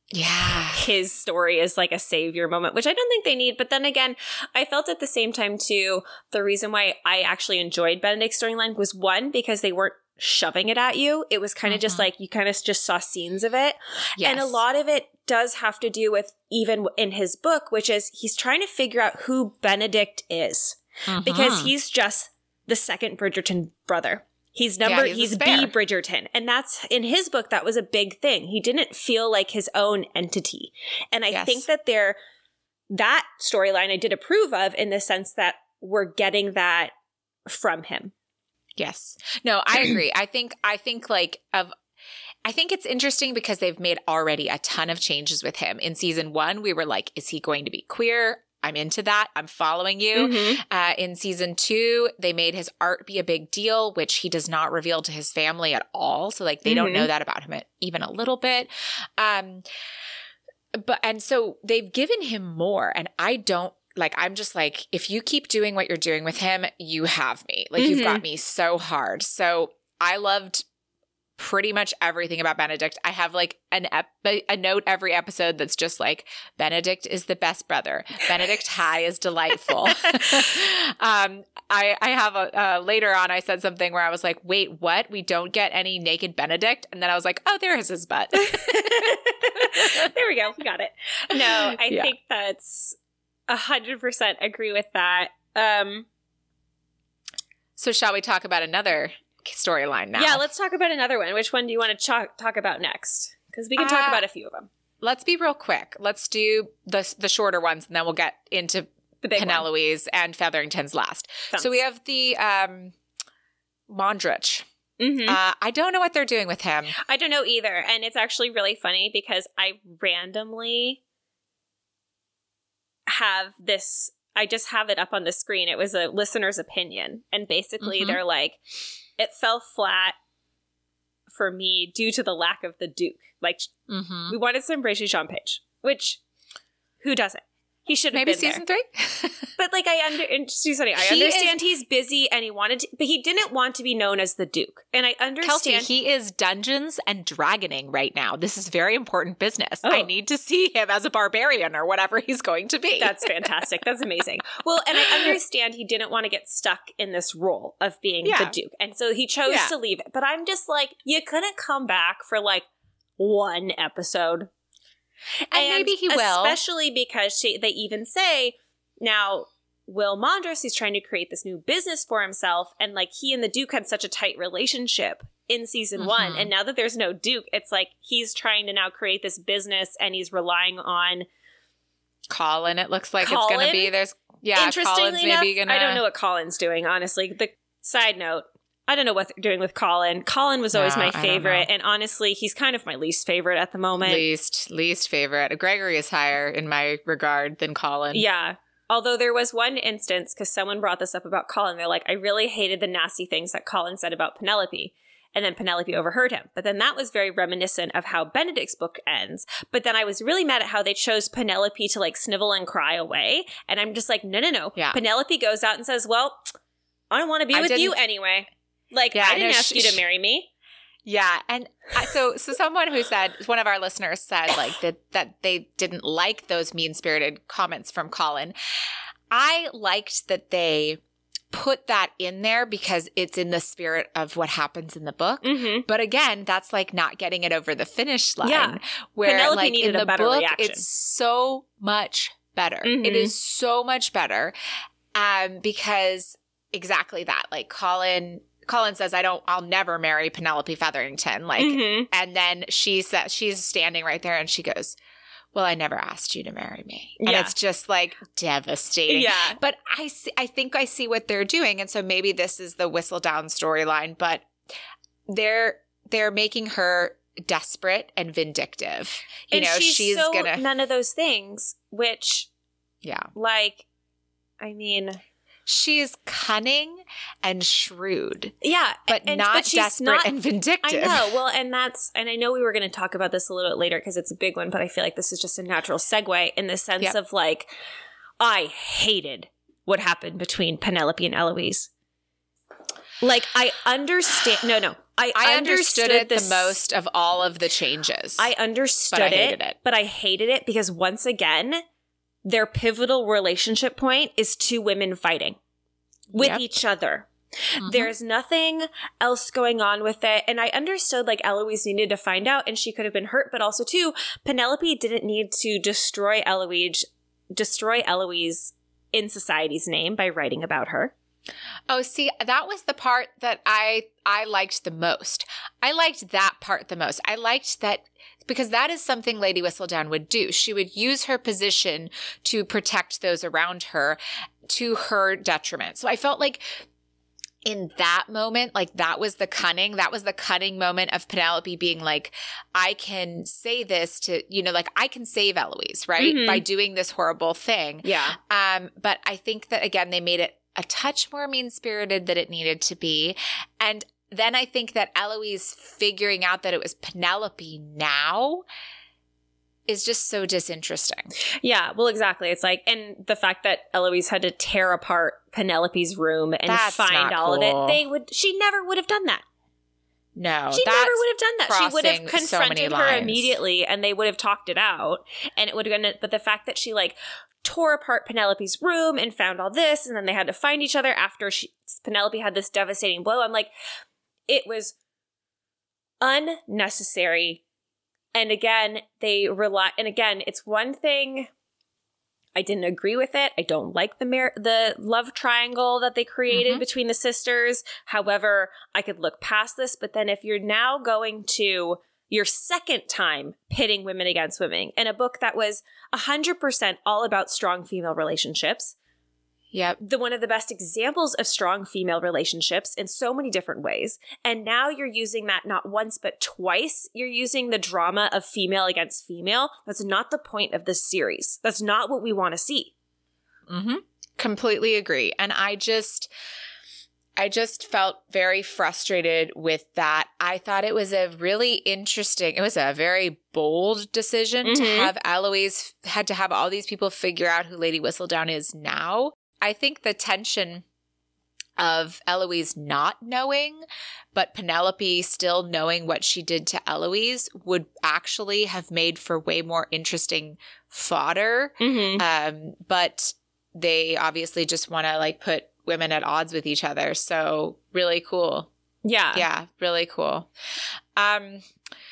Yeah. his story is like a savior moment, which I don't think they need. But then again, I felt at the same time too, the reason why I actually enjoyed Benedict's storyline was one, because they weren't shoving it at you. It was kind of mm-hmm. just like, you kind of just saw scenes of it. Yes. And a lot of it does have to do with, even in his book, which is he's trying to figure out who Benedict is. Mm-hmm. Because he's just the second Bridgerton brother. He's number, yeah, he's, he's B Bridgerton. And that's, in his book, that was a big thing. He didn't feel like his own entity. And I yes. think that they're, that storyline I did approve of, in the sense that we're getting that from him. Yes. No, I agree. I think, I think like of, I think it's interesting because they've made already a ton of changes with him. In season one, we were like, is he going to be queer? I'm into that. I'm following you. Mm-hmm. Uh, in season two, they made his art be a big deal, which he does not reveal to his family at all. So like they mm-hmm. don't know that about him even a little bit. Um, but, and so they've given him more, and I don't, like, I'm just like, if you keep doing what you're doing with him, you have me. Like, mm-hmm. you've got me so hard. So I loved pretty much everything about Benedict. I have like an ep- a note every episode that's just like, Benedict is the best brother. Benedict High is delightful. um, I, I have a, uh, later on, I said something where I was like, wait, what? We don't get any naked Benedict? And then I was like, oh, there is his butt. There we go. We got it. No, I yeah. think that's a hundred percent agree with that. Um, so shall we talk about another storyline now? Yeah, let's talk about another one. Which one do you want to ch- talk about next? Because we can talk uh, about a few of them. Let's be real quick. Let's do the the shorter ones, and then we'll get into the big Penelope's one. And Featherington's last. Sounds. So we have the um, Mondrich. Mm-hmm. Uh, I don't know what they're doing with him. I don't know either. And it's actually really funny because I randomly have this, I just have it up on the screen. It was a listener's opinion. And basically mm-hmm. they're like, it fell flat for me due to the lack of the Duke. Like, mm-hmm. we wanted some Regé-Jean Page, which, who doesn't? He should have Maybe been season there. three? But, like, I under, Susanny, I he understand is, he's busy and he wanted to, but he didn't want to be known as the Duke. And I understand. Kelsey, he is Dungeons and Dragoning right now. This is very important business. Oh. I need to see him as a barbarian or whatever he's going to be. That's fantastic. That's amazing. Well, and I understand he didn't want to get stuck in this role of being yeah. the Duke. And so he chose yeah. to leave it. But I'm just like, you couldn't come back for, like, one episode. And, and maybe he will. Especially because she, they even say, now, Will Mondros, he's trying to create this new business for himself. And, like, he and the Duke had such a tight relationship in season mm-hmm. one. And now that there's no Duke, it's like he's trying to now create this business and he's relying on Colin, it looks like Colin? It's going to be. There's, yeah, Interestingly Colin's enough, maybe going to. I don't know what Colin's doing, honestly. The side note, I don't know what they're doing with Colin. Colin was always no, my favorite. And honestly, he's kind of my least favorite at the moment. Least, least favorite. Gregory is higher in my regard than Colin. Yeah. Although there was one instance, because someone brought this up about Colin. They're like, I really hated the nasty things that Colin said about Penelope. And then Penelope overheard him. But then that was very reminiscent of how Benedict's book ends. But then I was really mad at how they chose Penelope to like snivel and cry away. And I'm just like, no, no, no. Yeah. Penelope goes out and says, well, I don't want to be I with you anyway. Like, yeah, I didn't no, ask sh- you to marry me. Yeah. And I, so so someone who said, one of our listeners said, like, that, that they didn't like those mean-spirited comments from Colin. I liked that they put that in there because it's in the spirit of what happens in the book. Mm-hmm. But again, that's like not getting it over the finish line. Yeah. Where Penelope like needed in the a better book, reaction. It's so much better. Mm-hmm. It is so much better. Um, because exactly that, like Colin... Colin says, I don't, I'll never marry Penelope Featherington. Like, mm-hmm. and then she says, she's standing right there and she goes, well, I never asked you to marry me. And yeah. it's just like devastating. Yeah. But I see, I think I see what they're doing. And so maybe this is the Whistledown storyline, but they're, they're making her desperate and vindictive. You and know, she's, she's so gonna, none of those things, which, yeah, like, I mean, she's cunning and shrewd. Yeah. But and, not but she's desperate not, and vindictive. I know. Well, and that's, and I know we were going to talk about this a little bit later because it's a big one, but I feel like this is just a natural segue in the sense yep. of like, I hated what happened between Penelope and Eloise. Like, I understand. No, no. I, I understood, understood it this, the most of all of the changes. I understood but I it, hated it. But I hated it because once again, their pivotal relationship point is two women fighting with Yep. each other. Mhm. There's nothing else going on with it. And I understood like Eloise needed to find out and she could have been hurt, but also too, Penelope didn't need to destroy Eloise, destroy Eloise in society's name by writing about her. Oh, see, that was the part that I I liked the most. I liked that part the most. I liked that because that is something Lady Whistledown would do. She would use her position to protect those around her to her detriment. So I felt like in that moment, like that was the cunning, that was the cunning moment of Penelope being like, I can say this to, you know, like I can save Eloise, right? Mhm. By doing this horrible thing. Yeah. Um, but I think that again, they made it a touch more mean-spirited than it needed to be. And then I think that Eloise figuring out that it was Penelope now is just so disinteresting. Yeah, well, exactly. It's like, and the fact that Eloise had to tear apart Penelope's room and That's find not all cool. of it, they would, she never would have done that. No, She that's never would have done that. She would have crossing so many confronted her lines. immediately and they would have talked it out and it would have been, but the fact that she like tore apart Penelope's room and found all this and then they had to find each other after she, Penelope had this devastating blow. I'm like, it was unnecessary. And again, they rely, and again, it's one thing, I didn't agree with it. I don't like the mar- the love triangle that they created Mhm. between the sisters. However, I could look past this, but then if you're now going to your second time pitting women against women in a book that was one hundred percent all about strong female relationships, Yep. the one of the best examples of strong female relationships in so many different ways. And now you're using that not once, but twice. You're using the drama of female against female. That's not the point of this series. That's not what we want to see. Mm-hmm. Completely agree. And I just, I just felt very frustrated with that. I thought it was a really interesting, it was a very bold decision to Mhm. have Eloise had to have all these people figure out who Lady Whistledown is now. I think the tension of Eloise not knowing, but Penelope still knowing what she did to Eloise would actually have made for way more interesting fodder. Mm-hmm. Um, but they obviously just want to like put women at odds with each other. So really cool. Yeah. Yeah, really cool. Um,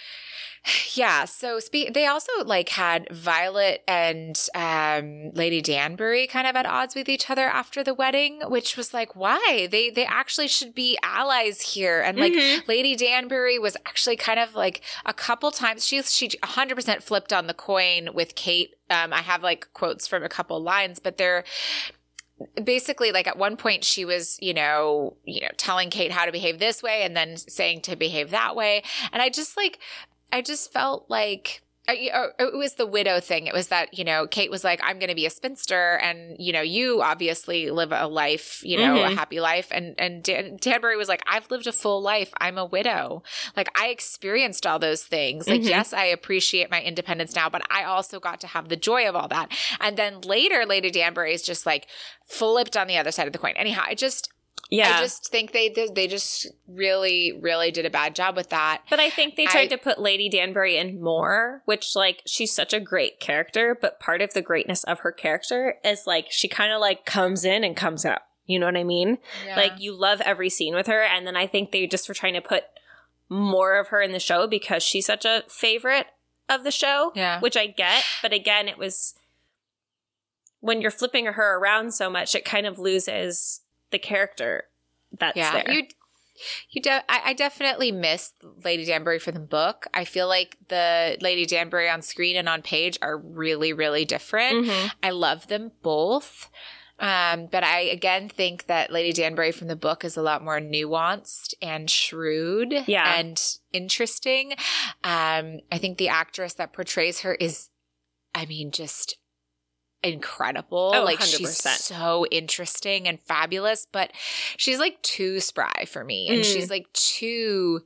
yeah. So spe- they also like had Violet and um, Lady Danbury kind of at odds with each other after the wedding, which was like, why? They they actually should be allies here. And like Mhm. Lady Danbury was actually kind of like a couple times she she one hundred percent flipped on the coin with Kate. Um, I have like quotes from a couple lines, but they're basically like at one point she was, you know, you know, telling Kate how to behave this way and then saying to behave that way. And I just like, I just felt like it was the widow thing. It was that, you know, Kate was like, I'm going to be a spinster and, you know, you obviously live a life, you know, Mhm. a happy life. And, and Dan- Danbury was like, I've lived a full life. I'm a widow. Like I experienced all those things. Like, Mhm. yes, I appreciate my independence now, but I also got to have the joy of all that. And then later, Lady Danbury is just like flipped on the other side of the coin. Anyhow, I just, Yeah. I just think they they just really, really did a bad job with that. But I think they tried I- to put Lady Danbury in more, which, like, she's such a great character, but part of the greatness of her character is, like, she kind of, like, comes in and comes out. You know what I mean? Yeah. Like, you love every scene with her, and then I think they just were trying to put more of her in the show because she's such a favorite of the show, Yeah. which I get. But again, it was, when you're flipping her around so much, it kind of loses the character that's yeah, there. you you de- I, I definitely miss Lady Danbury from the book. I feel like the Lady Danbury on screen and on page are really, really different. Mhm. I love them both. Um, but I again think that Lady Danbury from the book is a lot more nuanced and shrewd Yeah. and interesting. Um, I think the actress that portrays her is, I mean, just incredible. Oh, like one hundred percent. she's so interesting and fabulous, but she's like too spry for me. And Mm. she's like too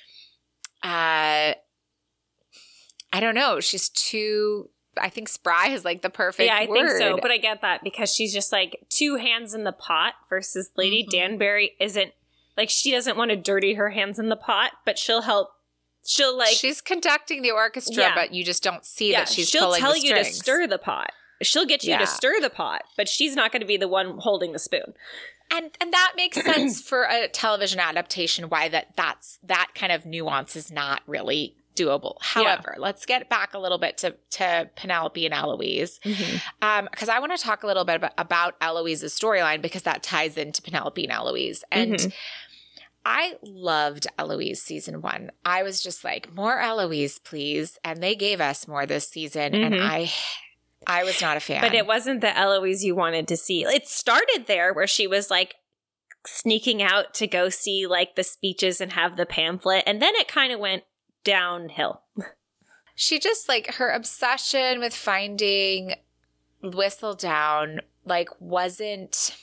uh I don't know. She's too I think spry is like the perfect Yeah, I word. think so. But I get that because she's just like two hands in the pot versus Lady Mhm. Danbury isn't Like, she doesn't want to dirty her hands in the pot, but she'll help. She'll, like... She's conducting the orchestra, yeah. but you just don't see yeah, that she's pulling the strings. She'll tell you to stir the pot. She'll get you yeah. to stir the pot, but she's not going to be the one holding the spoon. And and that makes sense for a television adaptation, why that that's that kind of nuance is not really doable. However, yeah. let's get back a little bit to, to Penelope and Eloise. Mm-hmm. Um, because I want to talk a little bit about, about Eloise's storyline, because that ties into Penelope and Eloise. And mm-hmm. I loved Eloise season one. I was just like, more Eloise, please. And they gave us more this season. Mm-hmm. And I... I was not a fan. But it wasn't the Eloise you wanted to see. It started there where she was like sneaking out to go see like the speeches and have the pamphlet. And then it kind of went downhill. She just like her obsession with finding Whistledown like wasn't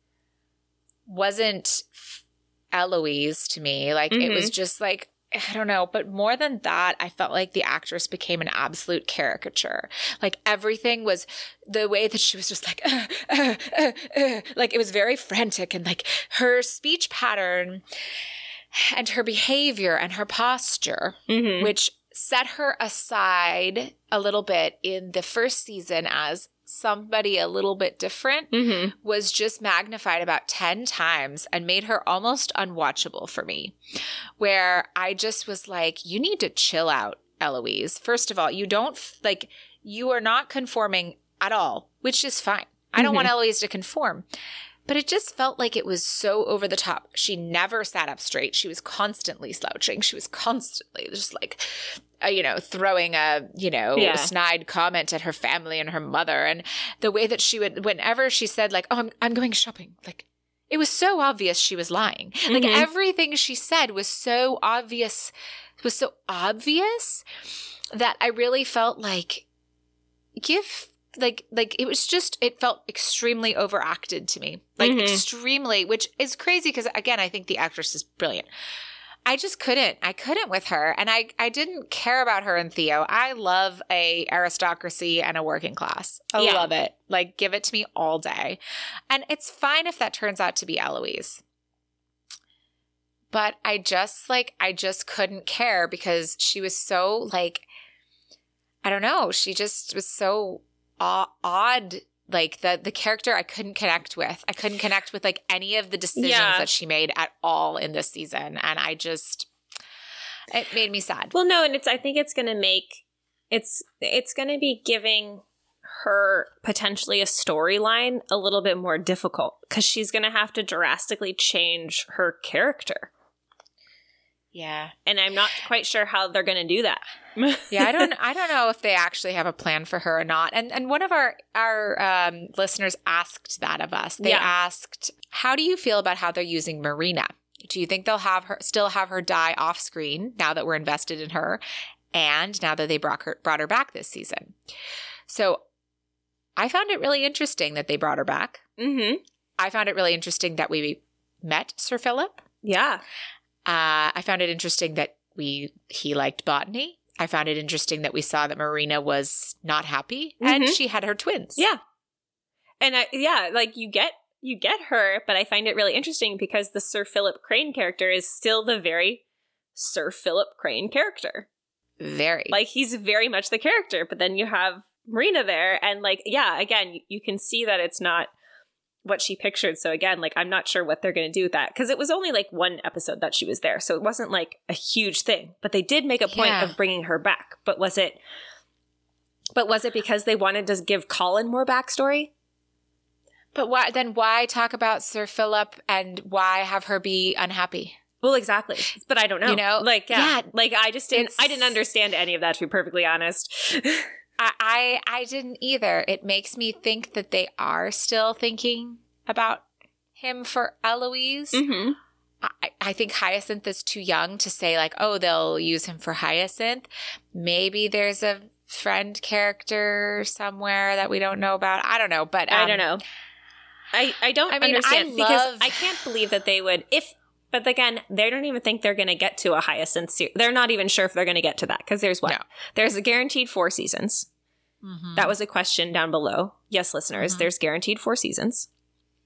wasn't Eloise to me. Like mm-hmm. it was just like, I don't know, but more than that, I felt like the actress became an absolute caricature. Like everything was the way that she was just like, uh, uh, uh, uh, like it was very frantic, and like her speech pattern and her behavior and her posture, mm-hmm. which set her aside a little bit in the first season as somebody a little bit different, mm-hmm. was just magnified about ten times and made her almost unwatchable for me, where I just was like, you need to chill out, Eloise. First of all, you don't like, you are not conforming at all, which is fine. I don't mm-hmm. want Eloise to conform. But it just felt like it was so over the top. She never sat up straight. She was constantly slouching. She was constantly just like, uh, you know, throwing a, you know, yeah. snide comment at her family and her mother. And the way that she would, whenever she said like, oh, I'm, I'm going shopping, like it was so obvious she was lying. Mm-hmm. Like everything she said was so obvious, was so obvious that I really felt like, give Like, like it was just, it felt extremely overacted to me. Like, mm-hmm. extremely, which is crazy because, again, I think the actress is brilliant. I just couldn't. I couldn't with her. And I, I didn't care about her and Theo. I love a aristocracy and a working class. I yeah. love it. Like, give it to me all day. And it's fine if that turns out to be Eloise. But I just, like, I just couldn't care because she was so, like, I don't know. She just was so odd, like the the character I couldn't connect with. I couldn't connect with like any of the decisions yeah. that she made at all in this season, and I just it made me sad. Well, no, and it's I think it's going to make it's it's going to be giving her potentially a storyline a little bit more difficult because she's going to have to drastically change her character. Yeah. And I'm not quite sure how they're going to do that. yeah, I don't I don't know if they actually have a plan for her or not. And and one of our our um, listeners asked that of us. They yeah. asked, how do you feel about how they're using Marina? Do you think they'll have her still have her die off screen now that we're invested in her, and now that they brought her brought her back this season? So I found it really interesting that they brought her back. Mm-hmm. I found it really interesting that we met Sir Philip. Yeah. Uh, I found it interesting that we he liked botany. I found it interesting that we saw that Marina was not happy, mm-hmm. and she had her twins. Yeah, and I, yeah, like you get you get her, but I find it really interesting because the Sir Philip Crane character is still the very Sir Philip Crane character. Very, like he's very much the character, but then you have Marina there, and like yeah, again, you, you can see that it's not what she pictured. So again, like I'm not sure what they're going to do with that because it was only like one episode that she was there, so it wasn't like a huge thing. But they did make a point yeah. of bringing her back. But was it? But was it because they wanted to give Colin more backstory? But why then? Why talk about Sir Philip and why have her be unhappy? Well, exactly. But I don't know. You know, like yeah, yeah like I just didn't. I didn't understand any of that, to be perfectly honest. I, I I didn't either. It makes me think that they are still thinking about him for Eloise. Mm-hmm. I, I think Hyacinth is too young to say like, oh, they'll use him for Hyacinth. Maybe there's a friend character somewhere that we don't know about. I don't know, but um, I don't know. I, I don't I mean, understand I because love- I can't believe that they would if. But again, they don't even think they're going to get to a Hyacinth series. They're not even sure if they're going to get to that because there's what? No. There's a guaranteed four seasons. Mm-hmm. That was a question down below. Yes, listeners, mm-hmm. there's guaranteed four seasons.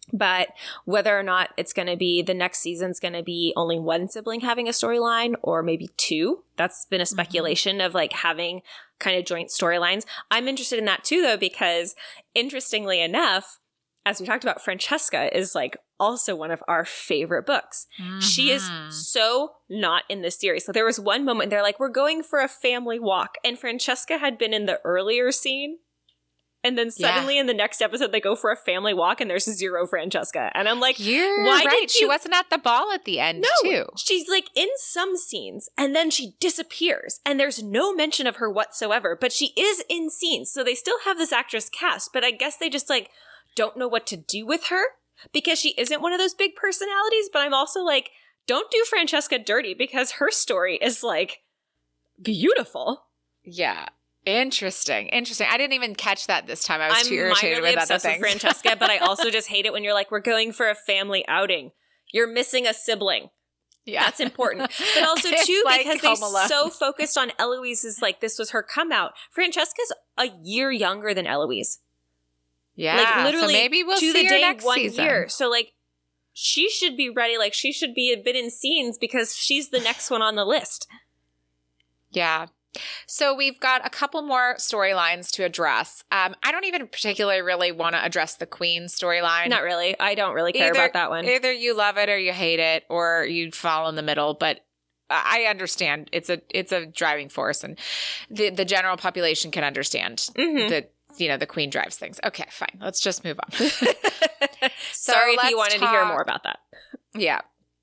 But whether or not it's going to be the next season's going to be only one sibling having a storyline or maybe two, that's been a speculation mm-hmm. of like having kind of joint storylines. I'm interested in that too, though, because interestingly enough, as we talked about, Francesca is like also one of our favorite books. Mm-hmm. She is so not in this series. So there was one moment they're like, we're going for a family walk. And Francesca had been in the earlier scene. And then suddenly yeah. in the next episode, they go for a family walk and there's zero Francesca. And I'm like, You're why right. did you- She wasn't at the ball at the end, no, too. She's like in some scenes and then she disappears and there's no mention of her whatsoever. But she is in scenes. So they still have this actress cast. But I guess they just like don't know what to do with her because she isn't one of those big personalities. But I'm also like, don't do Francesca dirty because her story is like beautiful. Yeah. Interesting. Interesting. I didn't even catch that this time. I was I'm too irritated with other obsessed things. with Francesca, but I also just hate it when you're like, we're going for a family outing. You're missing a sibling. Yeah. That's important. But also, too, like because they're so focused on Eloise's, like, this was her come out. Francesca's a year younger than Eloise. Yeah. Like, literally, so maybe we'll to see the her day next one season. year. So, like, she should be ready. Like, she should be a bit in scenes because she's the next one on the list. Yeah. So we've got a couple more storylines to address. Um, I don't even particularly really want to address the Queen storyline. Not really. I don't really care either, about that one. Either you love it or you hate it, or you fall in the middle. But I understand it's a it's a driving force, and the the general population can understand mm-hmm. that you know the Queen drives things. Okay, fine. Let's just move on. so Sorry if you wanted talk, to hear more about that. Yeah.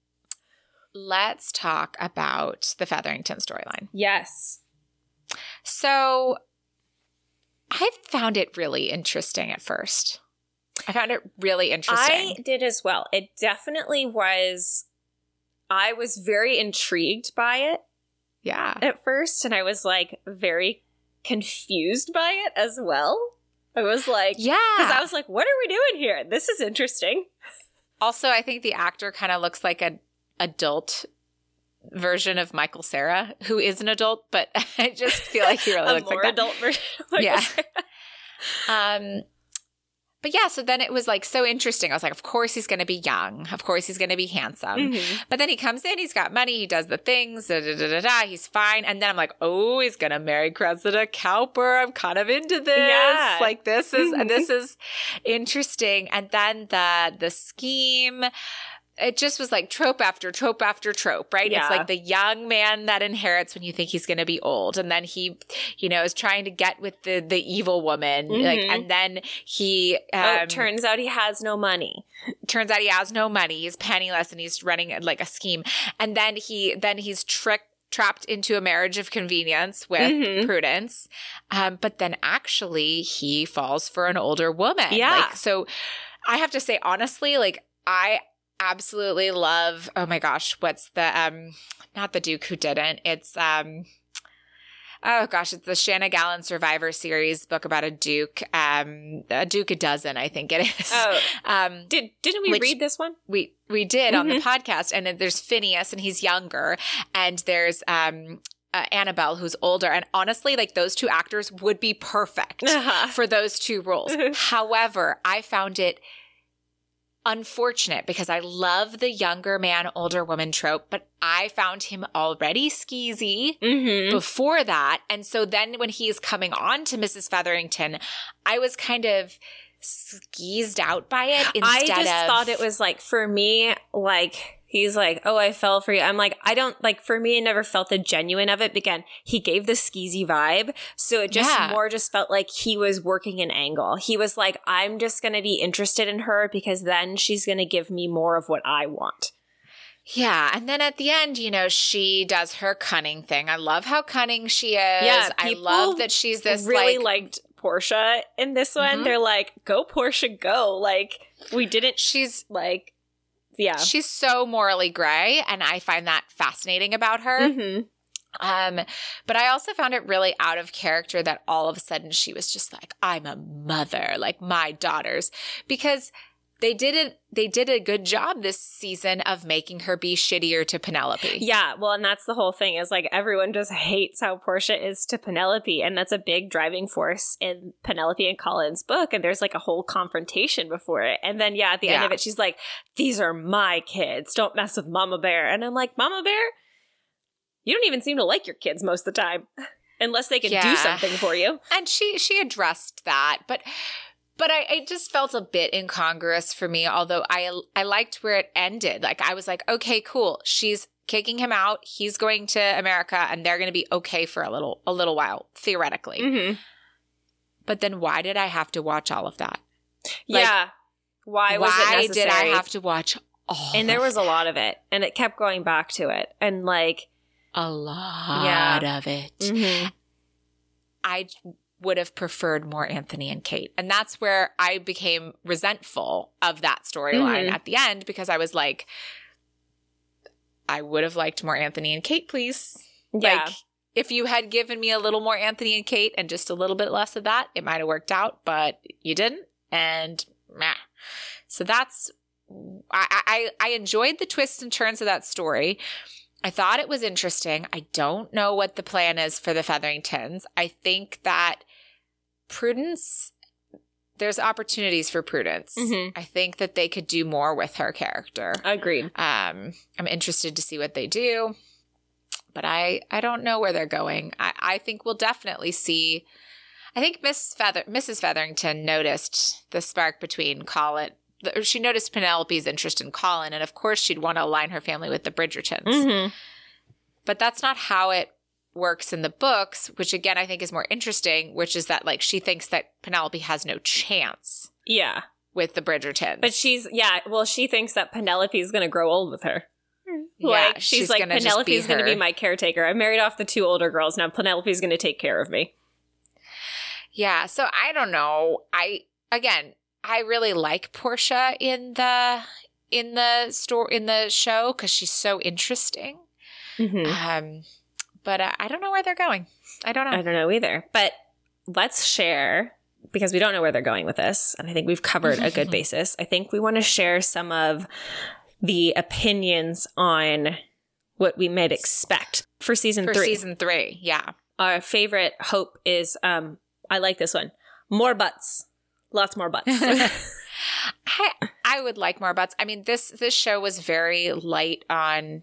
Let's talk about the Featherington storyline. Yes. So I found it really interesting at first. I found it really interesting. I did as well. It definitely was. I was very intrigued by it. Yeah. At first. And I was like very confused by it as well. I was like, yeah. Because I was like, what are we doing here? This is interesting. Also, I think the actor kind of looks like an adult version of Michael Cera, who is an adult, but I just feel like he really a looks more like that. adult version of Michael yeah. Cera. Um, but yeah, so then it was like so interesting. I was like, of course he's going to be young. Of course he's going to be handsome. Mm-hmm. But then he comes in, he's got money, he does the things, da, da, da, da, da, he's fine. And then I'm like, oh, he's going to marry Cressida Cowper. I'm kind of into this. Yeah. Like this is, mm-hmm. this is interesting. And then the, the scheme, it just was like trope after trope after trope, right? Yeah. It's like the young man that inherits when you think he's going to be old. And then he, you know, is trying to get with the, the evil woman. Mm-hmm. Like, and then he, um, oh, it turns out he has no money. Turns out he has no money. He's penniless and he's running like a scheme. And then he, then he's tricked, trapped into a marriage of convenience with mm-hmm. Prudence. Um, but then actually he falls for an older woman. Yeah. Like, so I have to say, honestly, like I, absolutely love, oh my gosh, what's the, um, not the Duke Who Didn't, it's, um, oh gosh, it's the Shanna Gallen Survivor series book about a Duke, um, a Duke a dozen, I think it is. Oh, um, did, didn't we which, read this one? We, we did mm-hmm. on the podcast, and then there's Phineas and he's younger, and there's, um, Uh, Annabelle, who's older. And honestly, like those two actors would be perfect uh-huh. for those two roles. However, I found it unfortunate because I love the younger man, older woman trope, but I found him already skeezy mm-hmm. before that. And so then when he's coming on to Missus Featherington, I was kind of skeezed out by it instead I just of- thought it was like, for me, like, he's like, oh, I fell for you. I'm like, I don't, like, for me, I never felt the genuine of it. Again, he gave the skeezy vibe. So it just yeah. more just felt like he was working an angle. He was like, I'm just going to be interested in her because then she's going to give me more of what I want. Yeah. And then at the end, you know, she does her cunning thing. I love how cunning she is. Yeah, I love that she's this really like, liked Portia in this one. Mm-hmm. They're like, go, Portia, go. Like, we didn't, she's like, yeah. She's so morally gray, and I find that fascinating about her. Mm-hmm. Um, but I also found it really out of character that all of a sudden she was just like, I'm a mother, like my daughters. Because they did it. They did a good job this season of making her be shittier to Penelope. Yeah, well, and that's the whole thing is like everyone just hates how Portia is to Penelope, and that's a big driving force in Penelope and Colin's book, and there's like a whole confrontation before it. And then, yeah, at the yeah. end of it, she's like, these are my kids. Don't mess with Mama Bear. And I'm like, Mama Bear? You don't even seem to like your kids most of the time, unless they can yeah. do something for you. And she she addressed that, but... But I, I just felt a bit incongruous for me, although I I liked where it ended. Like, I was like, okay, cool. She's kicking him out. He's going to America, and they're going to be okay for a little a little while, theoretically. Mm-hmm. But then why did I have to watch all of that? Like, yeah. Why was why it necessary? Why did I have to watch all And there of was that? a lot of it, and it kept going back to it. And, like... A lot yeah. of it. Mm-hmm. I... would have preferred more Anthony and Kate. And that's where I became resentful of that storyline mm-hmm. at the end, because I was like, I would have liked more Anthony and Kate, please. Yeah. Like, if you had given me a little more Anthony and Kate and just a little bit less of that, it might have worked out, but you didn't. And meh. So that's, I, I, I enjoyed the twists and turns of that story. I thought it was interesting. I don't know what the plan is for the Featheringtons. I think that Prudence, there's opportunities for Prudence. Mm-hmm. I think that they could do more with her character. Agreed. Um, I'm interested to see what they do, but I, I don't know where they're going. I, I think we'll definitely see. I think Miss Feather, Missus Featherington noticed the spark between Colin. She noticed Penelope's interest in Colin, and of course she'd want to align her family with the Bridgertons. Mm-hmm. But that's not how it works in the books, which again I think is more interesting, which is that like she thinks that Penelope has no chance. Yeah. With the Bridgertons. But she's, yeah, well, she thinks that Penelope is going to grow old with her. Yeah, like, she's, she's like, gonna Penelope's going to be my caretaker. I married off the two older girls. Now Penelope's going to take care of me. Yeah, so I don't know. I, again... I really like Portia in the in the store in the show because she's so interesting. Mm-hmm. Um, but uh, I don't know where they're going. I don't know. I don't know either. But let's share, because we don't know where they're going with this, and I think we've covered a good basis. I think we want to share some of the opinions on what we might expect for season for three. season three, yeah. Our favorite hope is, um, I like this one, more butts. Lots more butts. I, I would like more butts. I mean, this this show was very light on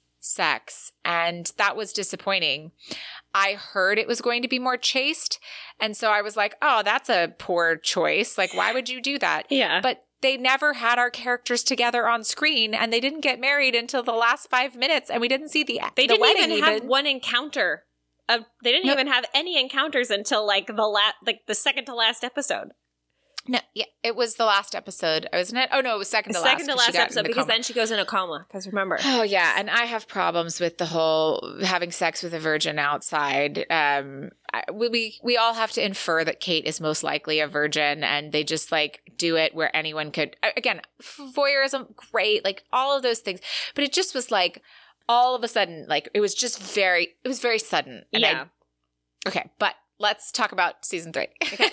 sex, and that was disappointing. I heard it was going to be more chaste, and so I was like, oh, that's a poor choice. Like, why would you do that? Yeah. But they never had our characters together on screen, and they didn't get married until the last five minutes, and we didn't see the They the didn't wedding even, even have one encounter. Uh, they didn't no. even have any encounters until like the la- like the second to last episode. No, yeah, it was the last episode, wasn't it? Oh, no, it was second to last. Second to last episode, because then she goes in a coma, because remember. Oh, yeah, and I have problems with the whole having sex with a virgin outside. Um, I, we, we we all have to infer that Kate is most likely a virgin, and they just, like, do it where anyone could. Again, voyeurism, great, like, all of those things. But it just was, like, all of a sudden, like, it was just very, it was very sudden. And yeah. I, okay, but let's talk about season three. Okay.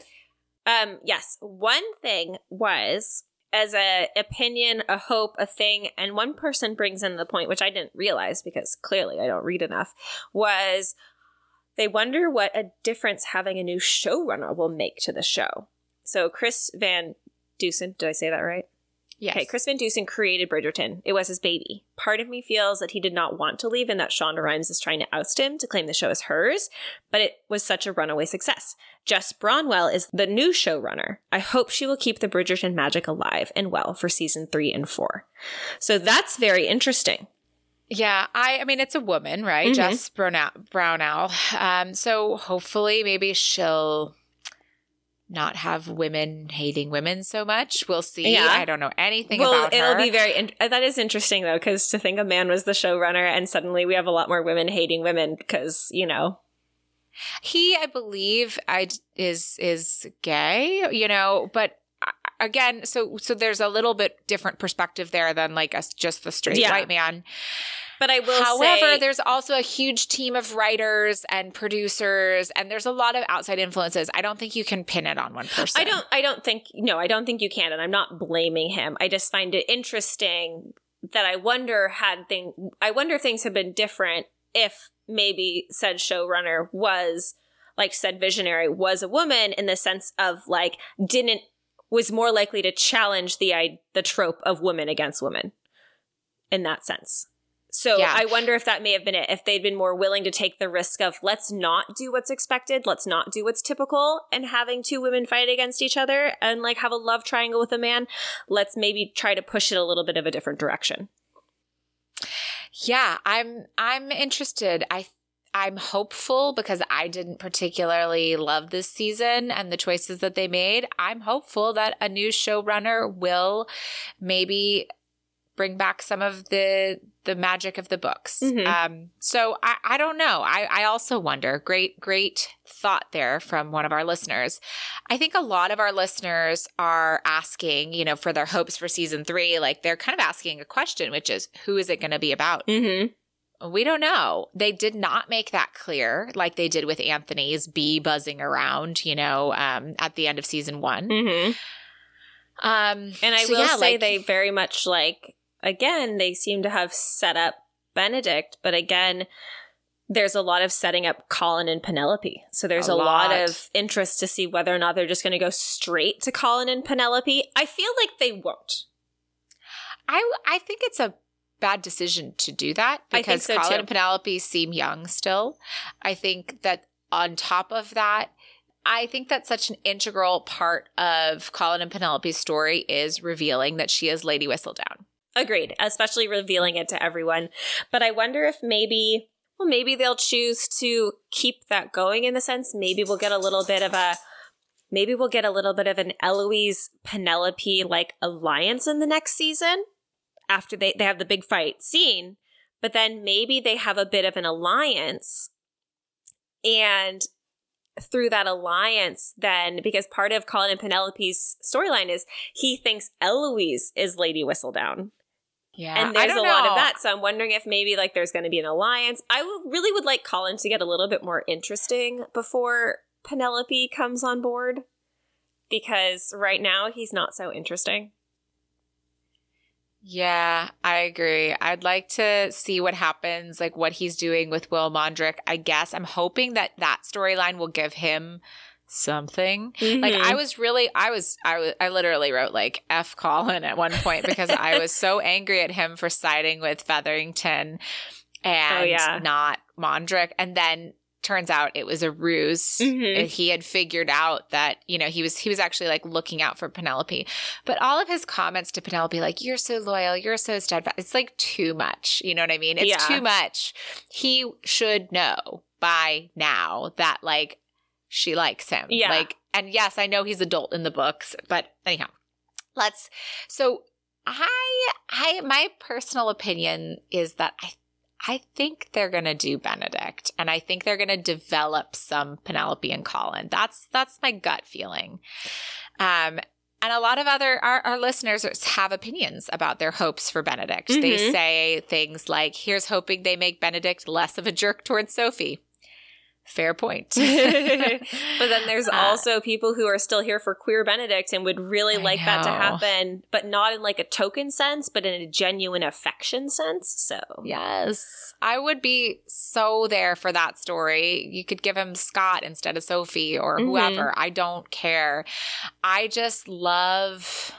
Um, yes. One thing was, as a opinion, a hope, a thing, and one person brings in the point, which I didn't realize because clearly I don't read enough, was they wonder what a difference having a new showrunner will make to the show. So Chris Van Dusen, did I say that right? Yes. Okay, Chris Van Dusen created Bridgerton. It was his baby. Part of me feels that he did not want to leave and that Shonda Rhimes is trying to oust him to claim the show as hers, but it was such a runaway success. Jess Bronwell is the new showrunner. I hope she will keep the Bridgerton magic alive and well for season three and four. So that's very interesting. Yeah, I I mean, it's a woman, right? Mm-hmm. Jess Brownell. Brownell. Um, so hopefully maybe she'll not have women hating women so much. We'll see. Yeah. I don't know anything well, about her. Well, it'll be very, in- that is interesting though, because to think a man was the showrunner and suddenly we have a lot more women hating women because, you know. He, I believe, I is is gay, you know, but again, so so there's a little bit different perspective there than like us, just the straight Yeah. white man. But I will However, say, there's also a huge team of writers and producers, and there's a lot of outside influences. I don't think you can pin it on one person. I don't I don't think no, I don't think you can, and I'm not blaming him. I just find it interesting that I wonder had thing I wonder if things had been different if maybe said showrunner was like said visionary was a woman, in the sense of like didn't was more likely to challenge the the trope of women against women in that sense. So Yeah. I wonder if that may have been it. If they'd been more willing to take the risk of let's not do what's expected, let's not do what's typical, and having two women fight against each other and like have a love triangle with a man, let's maybe try to push it a little bit of a different direction. Yeah, I'm I'm interested. I I'm hopeful because I didn't particularly love this season and the choices that they made. I'm hopeful that a new showrunner will maybe bring back some of the the magic of the books. Mhm. Um, so I, I don't know. I, I also wonder, great, great thought there from one of our listeners. I think a lot of our listeners are asking, you know, for their hopes for season three, like they're kind of asking a question, which is, who is it going to be about? Mm-hmm. We don't know. They did not make that clear like they did with Anthony's bee buzzing around, you know, um, at the end of season one. Mm-hmm. Um, And I so will yeah, say like- they very much like, again, they seem to have set up Benedict, but again, there's a lot of setting up Colin and Penelope. So there's A a, lot. lot. of interest to see whether or not they're just going to go straight to Colin and Penelope. I feel like they won't. I I think it's a bad decision to do that I think because so, Colin too. and Penelope seem young still. I think that on top of that, I think that such an integral part of Colin and Penelope's story is revealing that she is Lady Whistledown. Agreed, especially revealing it to everyone. But I wonder if maybe, well, maybe they'll choose to keep that going in the sense. Maybe we'll get a little bit of a, maybe we'll get a little bit of an Eloise Penelope like alliance in the next season after they, they have the big fight scene. But then maybe they have a bit of an alliance, and through that alliance, then, because part of Colin and Penelope's storyline is he thinks Eloise is Lady Whistledown. Yeah, And I there's a don't lot know. of that. So I'm wondering if maybe like there's going to be an alliance. I would, really would like Colin to get a little bit more interesting before Penelope comes on board, because right now he's not so interesting. Yeah, I agree. I'd like to see what happens, like what he's doing with Will Mondrick. I guess I'm hoping that that storyline will give him something. Mm-hmm. Like I was really, I was, I was, I literally wrote like F Colin at one point because I was so angry at him for siding with Featherington and Oh, yeah. not Mondrick. And then turns out it was a ruse. Mhm. And he had figured out that, you know, he was he was actually like looking out for Penelope. But all of his comments to Penelope, like, you're so loyal, you're so steadfast, it's like too much. You know what I mean? It's Yeah. too much. He should know by now that like she likes him. Yeah. Like, and yes, I know he's adult in the books, but anyhow, let's so I I my personal opinion is that I I think they're going to do Benedict, and I think they're going to develop some Penelope and Colin. That's that's my gut feeling. Um, and a lot of other our, our listeners have opinions about their hopes for Benedict. Mhm. They say things like, "Here's hoping they make Benedict less of a jerk towards Sophie." Fair point. But then there's Uh, also people who are still here for queer Benedict and would really I like that to know. happen, but not in like a token sense, but in a genuine affection sense. So Yes. I would be so there for that story. You could give him Scott instead of Sophie or Mhm. whoever. I don't care. I just love,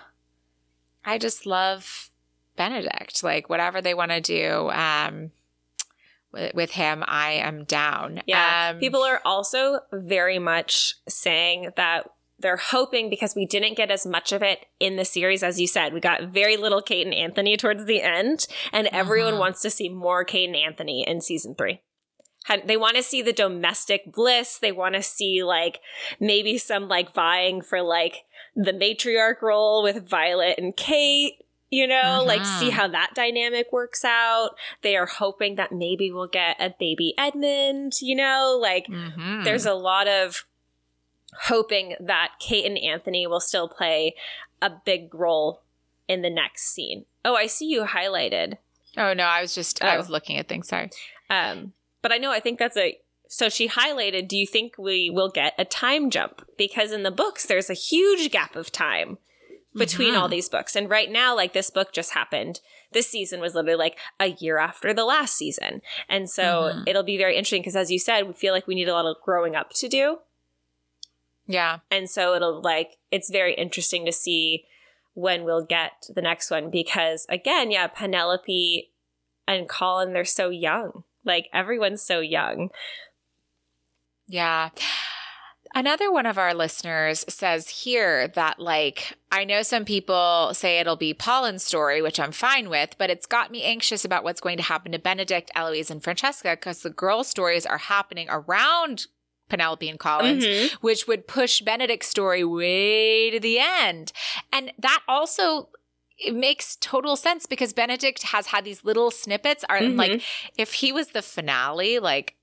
I just love Benedict. Like whatever they want to do um, with, with him, I am down. yeah, Um, people are also very much saying that they're hoping, because we didn't get as much of it in the series, as you said, we got very little Kate and Anthony towards the end, and everyone Uh-huh. wants to see more Kate and Anthony in season three. Had- They want to see the domestic bliss. They want to see like maybe some like vying for like the matriarch role with Violet and Kate. You know, like Uh-huh. see how that dynamic works out. They are hoping that maybe we'll get a baby Edmund, you know, like mhm. there's a lot of hoping that Kate and Anthony will still play a big role in the next scene. Oh, I see you highlighted. Oh, no, I was just, oh. I was looking at things. Sorry. Um, but I know, I think that's a, so she highlighted, do you think we will get a time jump? Because in the books, there's a huge gap of time between mm-hmm. all these books. And right now, like, this book just happened. This season was literally like a year after the last season. And so mm-hmm. it'll be very interesting because, as you said, we feel like we need a lot of growing up to do. Yeah. And so it'll like, it's very interesting to see when we'll get the next one because, again, yeah, Penelope and Colin, they're so young. Like, everyone's so young. Yeah. Another one of our listeners says here that, like, I know some people say it'll be Pauline's story, which I'm fine with, but it's got me anxious about what's going to happen to Benedict, Eloise, and Francesca because the girl stories are happening around Penelope and Colin's, mm-hmm. which would push Benedict's story way to the end. And that also it makes total sense because Benedict has had these little snippets. Are mm-hmm. like, if he was the finale, like,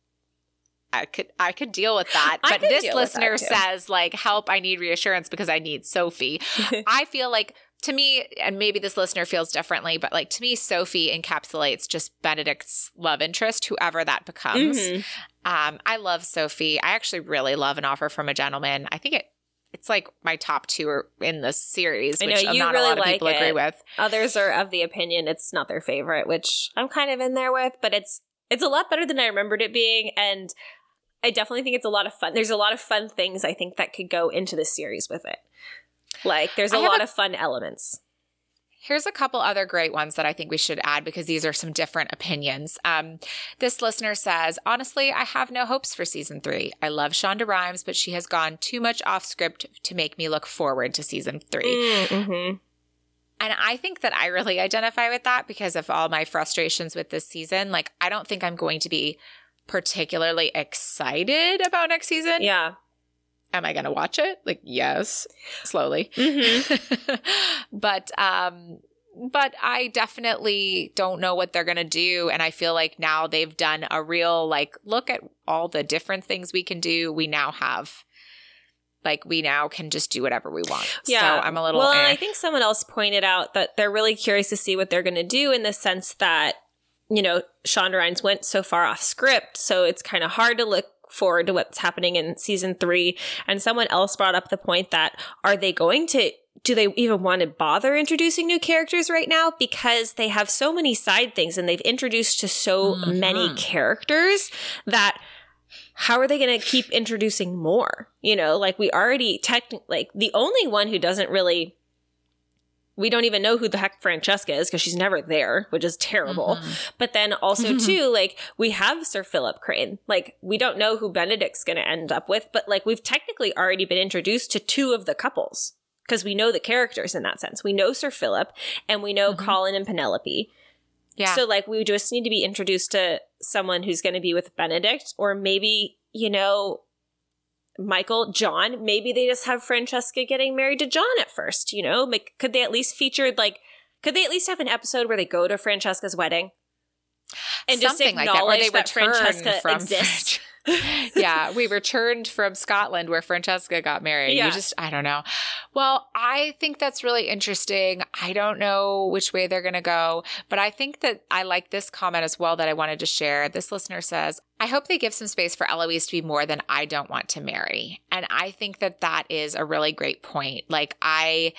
I could I could deal with that. But this listener says, like, help, I need reassurance because I need Sophie. I feel like, to me, and maybe this listener feels differently, but, like, to me, Sophie encapsulates just Benedict's love interest, whoever that becomes. Mm-hmm. Um, I love Sophie. I actually really love An Offer from a Gentleman. I think it it's, like, my top two in this series, which I know, you not really a lot of like people it. agree with. Others are of the opinion it's not their favorite, which I'm kind of in there with, but it's it's a lot better than I remembered it being, and I definitely think it's a lot of fun. There's a lot of fun things I think that could go into the series with it. Like, there's a lot a, of fun elements. Here's a couple other great ones that I think we should add because these are some different opinions. Um, this listener says, honestly, I have no hopes for season three. I love Shonda Rhimes, but she has gone too much off script to make me look forward to season three. Mm-hmm. And I think that I really identify with that because of all my frustrations with this season. Like, I don't think I'm going to be particularly excited about next season. Yeah. Am I going to watch it? Like, yes, slowly. Mm-hmm. but, um, but I definitely don't know what they're going to do. And I feel like now they've done a real, like, look at all the different things we can do. We now have, like, we now can just do whatever we want. Yeah. So I'm a little, well, eh. and I think someone else pointed out that they're really curious to see what they're going to do in the sense that, you know, Shonda Rhimes went so far off script, so it's kind of hard to look forward to what's happening in season three. And someone else brought up the point that, are they going to, do they even want to bother introducing new characters right now? Because they have so many side things and they've introduced to so mm-hmm. many characters that how are they going to keep introducing more? You know, like we already technically, like the only one who doesn't really, we don't even know who the heck Francesca is because she's never there, which is terrible. Mm-hmm. But then also, too, like, we have Sir Philip Crane. Like, we don't know who Benedict's going to end up with, but, like, we've technically already been introduced to two of the couples because we know the characters in that sense. We know Sir Philip and we know mm-hmm. Colin and Penelope. Yeah. So, like, we just need to be introduced to someone who's going to be with Benedict, or maybe, you know, Michael, John, maybe they just have Francesca getting married to John at first, you know? Like, could they at least feature, like, could they at least have an episode where they go to Francesca's wedding? And Something just acknowledge like that, that Francesca from exists. Yeah, we returned from Scotland where Francesca got married. Yeah. You just, I don't know. Well, I think that's really interesting. I don't know which way they're going to go, but I think that I like this comment as well that I wanted to share. This listener says, I hope they give some space for Eloise to be more than I don't want to marry. And I think that that is a really great point. Like, I...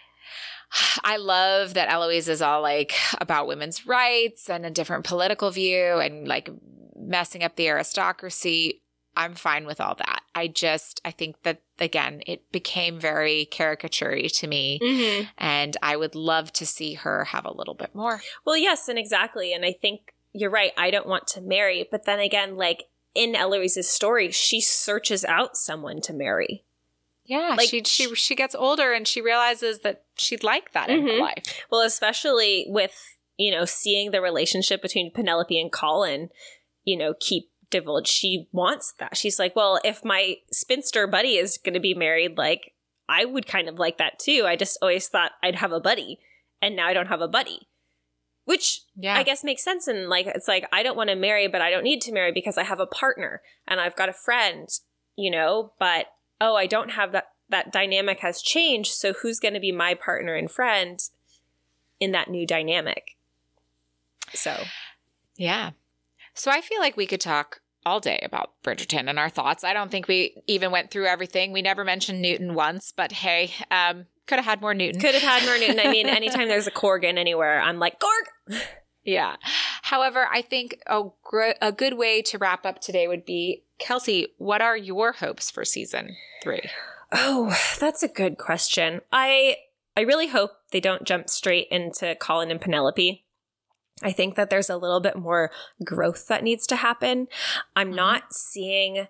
I love that Eloise is all like about women's rights and a different political view and like messing up the aristocracy. I'm fine with all that. I just, I think that, again, it became very caricature-y to me. Mm-hmm. And I would love to see her have a little bit more. Well, yes, and exactly. And I think you're right. I don't want to marry. But then again, like in Eloise's story, she searches out someone to marry. Yeah, like, she she she gets older and she realizes that she'd like that mm-hmm. in her life. Well, especially with, you know, seeing the relationship between Penelope and Colin, you know, keep divulged. She wants that. She's like, well, if my spinster buddy is going to be married, like, I would kind of like that too. I just always thought I'd have a buddy, and now I don't have a buddy. Which yeah. I guess makes sense. And like, it's like, I don't want to marry, but I don't need to marry because I have a partner and I've got a friend, you know, but oh, I don't have that that dynamic has changed. So who's going to be my partner and friend in that new dynamic? So, yeah. So I feel like we could talk all day about Bridgerton and our thoughts. I don't think we even went through everything. We never mentioned Newton once, but hey, um, could have had more Newton. Could have had more Newton. I mean, anytime there's a Corgan anywhere, I'm like, Gorg! Yeah. However, I think a, gr- a good way to wrap up today would be, Kelsey, what are your hopes for season three? Oh, that's a good question. I I really hope they don't jump straight into Colin and Penelope. I think that there's a little bit more growth that needs to happen. I'm mm-hmm. not seeing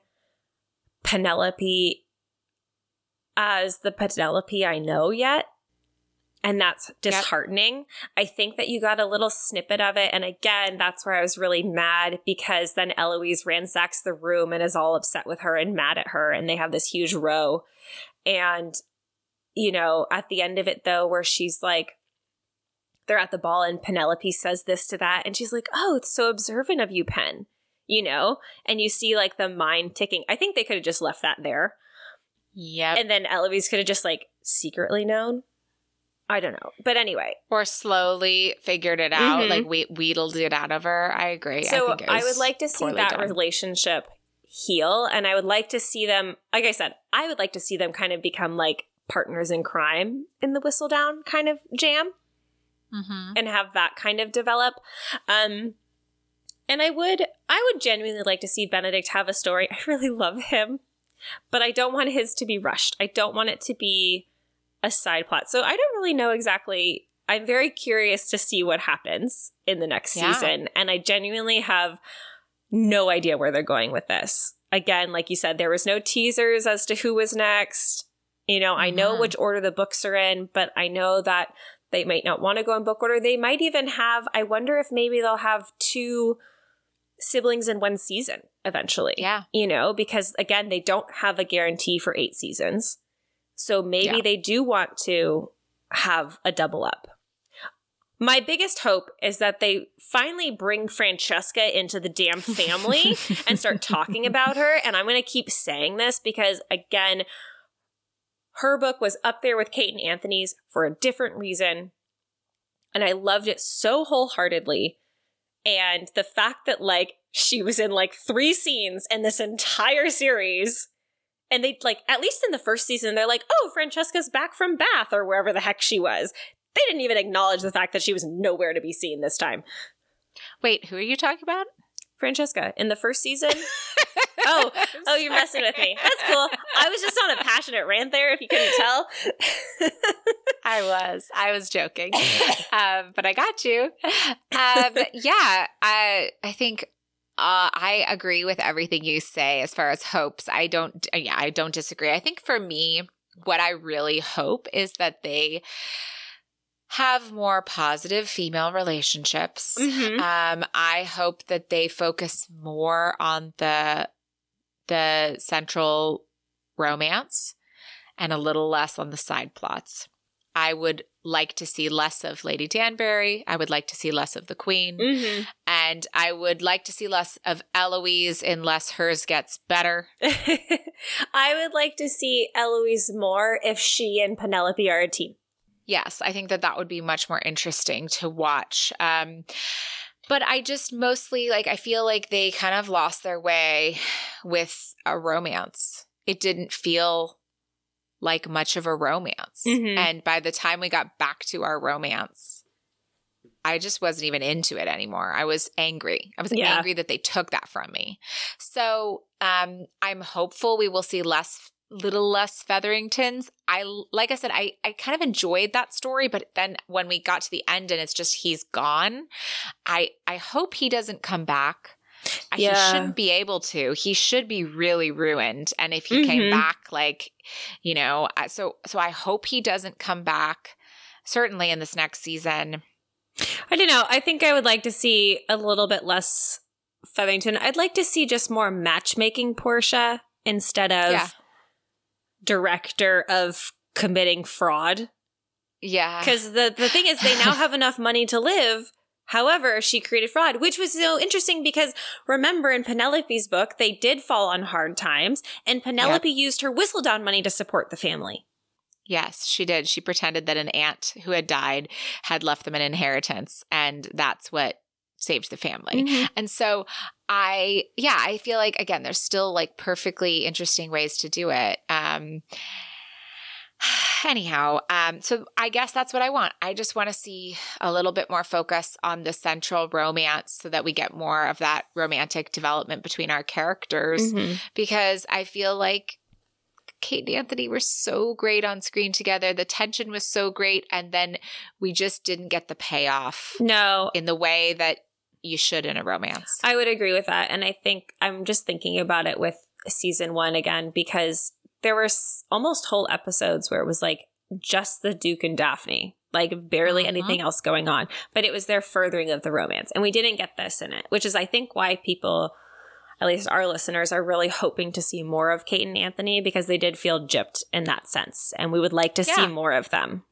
Penelope as the Penelope I know yet. And that's disheartening. Yep. I think that you got a little snippet of it. And again, that's where I was really mad, because then Eloise ransacks the room and is all upset with her and mad at her. And they have this huge row. And, you know, at the end of it, though, where she's like, they're at the ball and Penelope says this to that. And she's like, oh, it's so observant of you, Pen, you know? And you see like the mind ticking. I think they could have just left that there. Yeah. And then Eloise could have just like secretly known. I don't know. But anyway. Or slowly figured it out, mm-hmm. like we wheedled it out of her. I agree. So I, think it was I would like to see that done. relationship heal. And I would like to see them, like I said, I would like to see them kind of become like partners in crime in the Whistledown kind of jam. Mm-hmm. And have that kind of develop. Um, and I would, I would genuinely like to see Benedict have a story. I really love him, but I don't want his to be rushed. I don't want it to be a side plot. So I don't really know exactly. I'm very curious to see what happens in the next yeah. season. And I genuinely have no idea where they're going with this. Again, like you said, there was no teasers as to who was next. You know, mm-hmm. I know which order the books are in, but I know that they might not want to go in book order. They might even have, I wonder if maybe they'll have two siblings in one season eventually. Yeah. You know, because again, they don't have a guarantee for eight seasons. So maybe yeah. they do want to have a double up. My biggest hope is that they finally bring Francesca into the damn family and start talking about her. And I'm going to keep saying this because, again, her book was up there with Kate and Anthony's for a different reason. And I loved it so wholeheartedly. And the fact that, like, she was in, like, three scenes in this entire series. And they, like, at least in the first season, they're like, oh, Francesca's back from Bath or wherever the heck she was. They didn't even acknowledge the fact that she was nowhere to be seen this time. Wait, who are you talking about? Francesca. In the first season? oh, oh, you're messing with me. That's cool. I was just on a passionate rant there, if you couldn't tell. I was. I was joking. um, but I got you. Um, yeah, I, I think... Uh, I agree with everything you say as far as hopes. I don't, yeah, I don't disagree. I think for me, what I really hope is that they have more positive female relationships. Mm-hmm. Um, I hope that they focus more on the the central romance and a little less on the side plots. I would like to see less of Lady Danbury. I would like to see less of the Queen. Mm-hmm. And I would like to see less of Eloise unless hers gets better. I would like to see Eloise more if she and Penelope are a team. Yes, I think that that would be much more interesting to watch. Um, but I just mostly, like, I feel like they kind of lost their way with a romance. It didn't feel like much of a romance. Mm-hmm. And by the time we got back to our romance, I just wasn't even into it anymore. I was angry. I was yeah. angry that they took that from me. So um, I'm hopeful we will see less, little less Featheringtons. I, like I said, I, I kind of enjoyed that story, but then when we got to the end and it's just, he's gone, I, I hope he doesn't come back. Yeah. He shouldn't be able to. He should be really ruined. And if he mm-hmm. came back, like, you know, so so I hope he doesn't come back, certainly in this next season. I don't know. I think I would like to see a little bit less Featherington. I'd like to see just more matchmaking Portia instead of yeah. director of committing fraud. Yeah. Because the, the thing is, they now have enough money to live. However, she created fraud, which was so interesting because remember in Penelope's book, they did fall on hard times and Penelope yep. used her Whistledown money to support the family. Yes, she did. She pretended that an aunt who had died had left them an inheritance, and that's what saved the family. Mm-hmm. And so I, yeah, I feel like, again, there's still like perfectly interesting ways to do it. Um, anyhow, um, so I guess that's what I want. I just want to see a little bit more focus on the central romance so that we get more of that romantic development between our characters, mm-hmm. because I feel like Kate and Anthony were so great on screen together. The tension was so great. And then we just didn't get the payoff. No. In the way that you should in a romance. I would agree with that. And I think I'm just thinking about it with season one again, because there were almost whole episodes where it was like just the Duke and Daphne, like barely uh-huh. anything else going on. But it was their furthering of the romance. And we didn't get this in it, which is, I think, why people, at least our listeners, are really hoping to see more of Kate and Anthony, because they did feel gypped in that sense. And we would like to yeah. see more of them.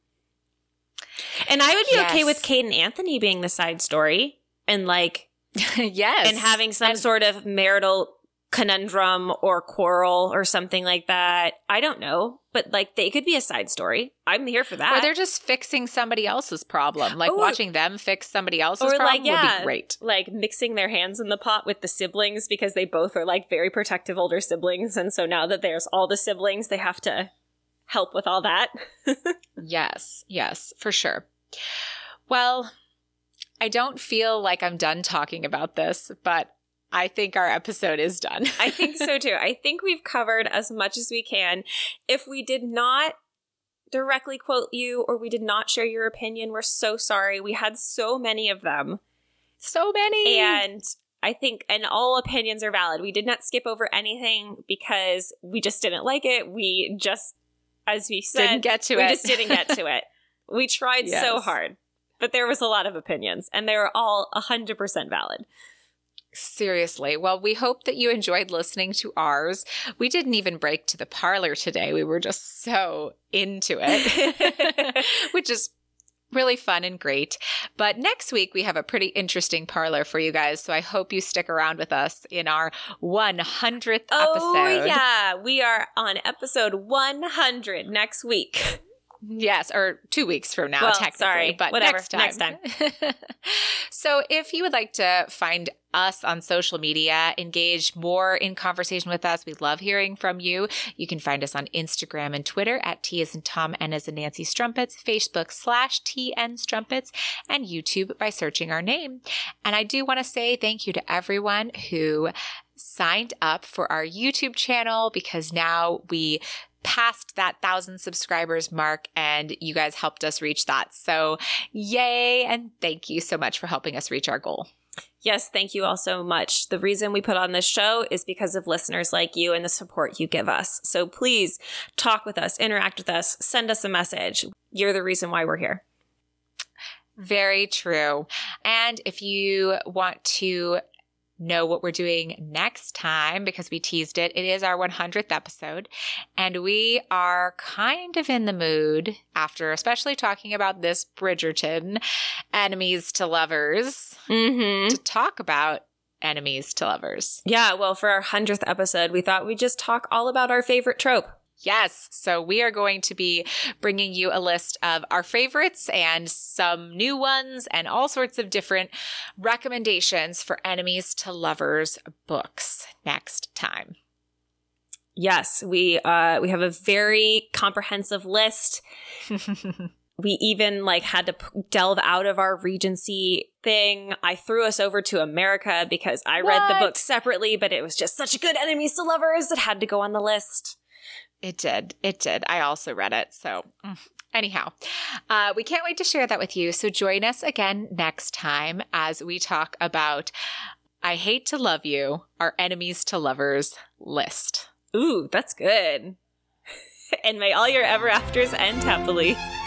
And I would be yes. okay with Kate and Anthony being the side story and like, yes, and having some and- sort of marital conundrum or quarrel or something like that. I don't know, but like they could be a side story. I'm here for that. Or they're just fixing somebody else's problem. Like Ooh. watching them fix somebody else's or problem like, yeah, would be great. Like mixing their hands in the pot with the siblings, because they both are like very protective older siblings. And so now that there's all the siblings, they have to help with all that. Yes, yes, for sure. Well, I don't feel like I'm done talking about this, but I think our episode is done. I think so too. I think we've covered as much as we can. If we did not directly quote you or we did not share your opinion, we're so sorry. We had so many of them. So many. And I think, and all opinions are valid. We did not skip over anything because we just didn't like it. We just, as we said, didn't get to we it. just didn't get to it. We tried yes. so hard, but there was a lot of opinions and they were all one hundred percent valid. Seriously. Well, we hope that you enjoyed listening to ours. We didn't even break to the parlor today. We were just so into it, which is really fun and great. But next week, we have a pretty interesting parlor for you guys. So I hope you stick around with us in our one hundredth episode. Oh, yeah. We are on episode one hundred next week. Yes, or two weeks from now, well, technically. Sorry, but whatever. Next time. Next time. So if you would like to find us on social media, engage more in conversation with us, we love hearing from you. You can find us on Instagram and Twitter at T as in Tom, N as in Nancy Strumpets, Facebook slash T N Strumpets, and YouTube by searching our name. And I do want to say thank you to everyone who signed up for our YouTube channel, because now we passed that thousand subscribers mark and you guys helped us reach that. So yay. And thank you so much for helping us reach our goal. Yes, thank you all so much. The reason we put on this show is because of listeners like you and the support you give us. So please talk with us, interact with us, send us a message. You're the reason why we're here. Very true. And if you want to know what we're doing next time, because we teased it, it is our one hundredth episode, and we are kind of in the mood after especially talking about this Bridgerton enemies to lovers mm-hmm. to talk about enemies to lovers. Yeah, well, for our one hundredth episode, we thought we'd just talk all about our favorite trope. Yes. So we are going to be bringing you a list of our favorites and some new ones and all sorts of different recommendations for enemies to lovers books next time. Yes, we uh, we have a very comprehensive list. We even like had to p- delve out of our Regency thing. I threw us over to America because I what? read the book separately, but it was just such a good enemies to lovers. It had to go on the list. It did. It did. I also read it. So anyhow, uh, we can't wait to share that with you. So join us again next time as we talk about I Hate to Love You, our enemies to lovers list. Ooh, that's good. And may all your ever afters end happily.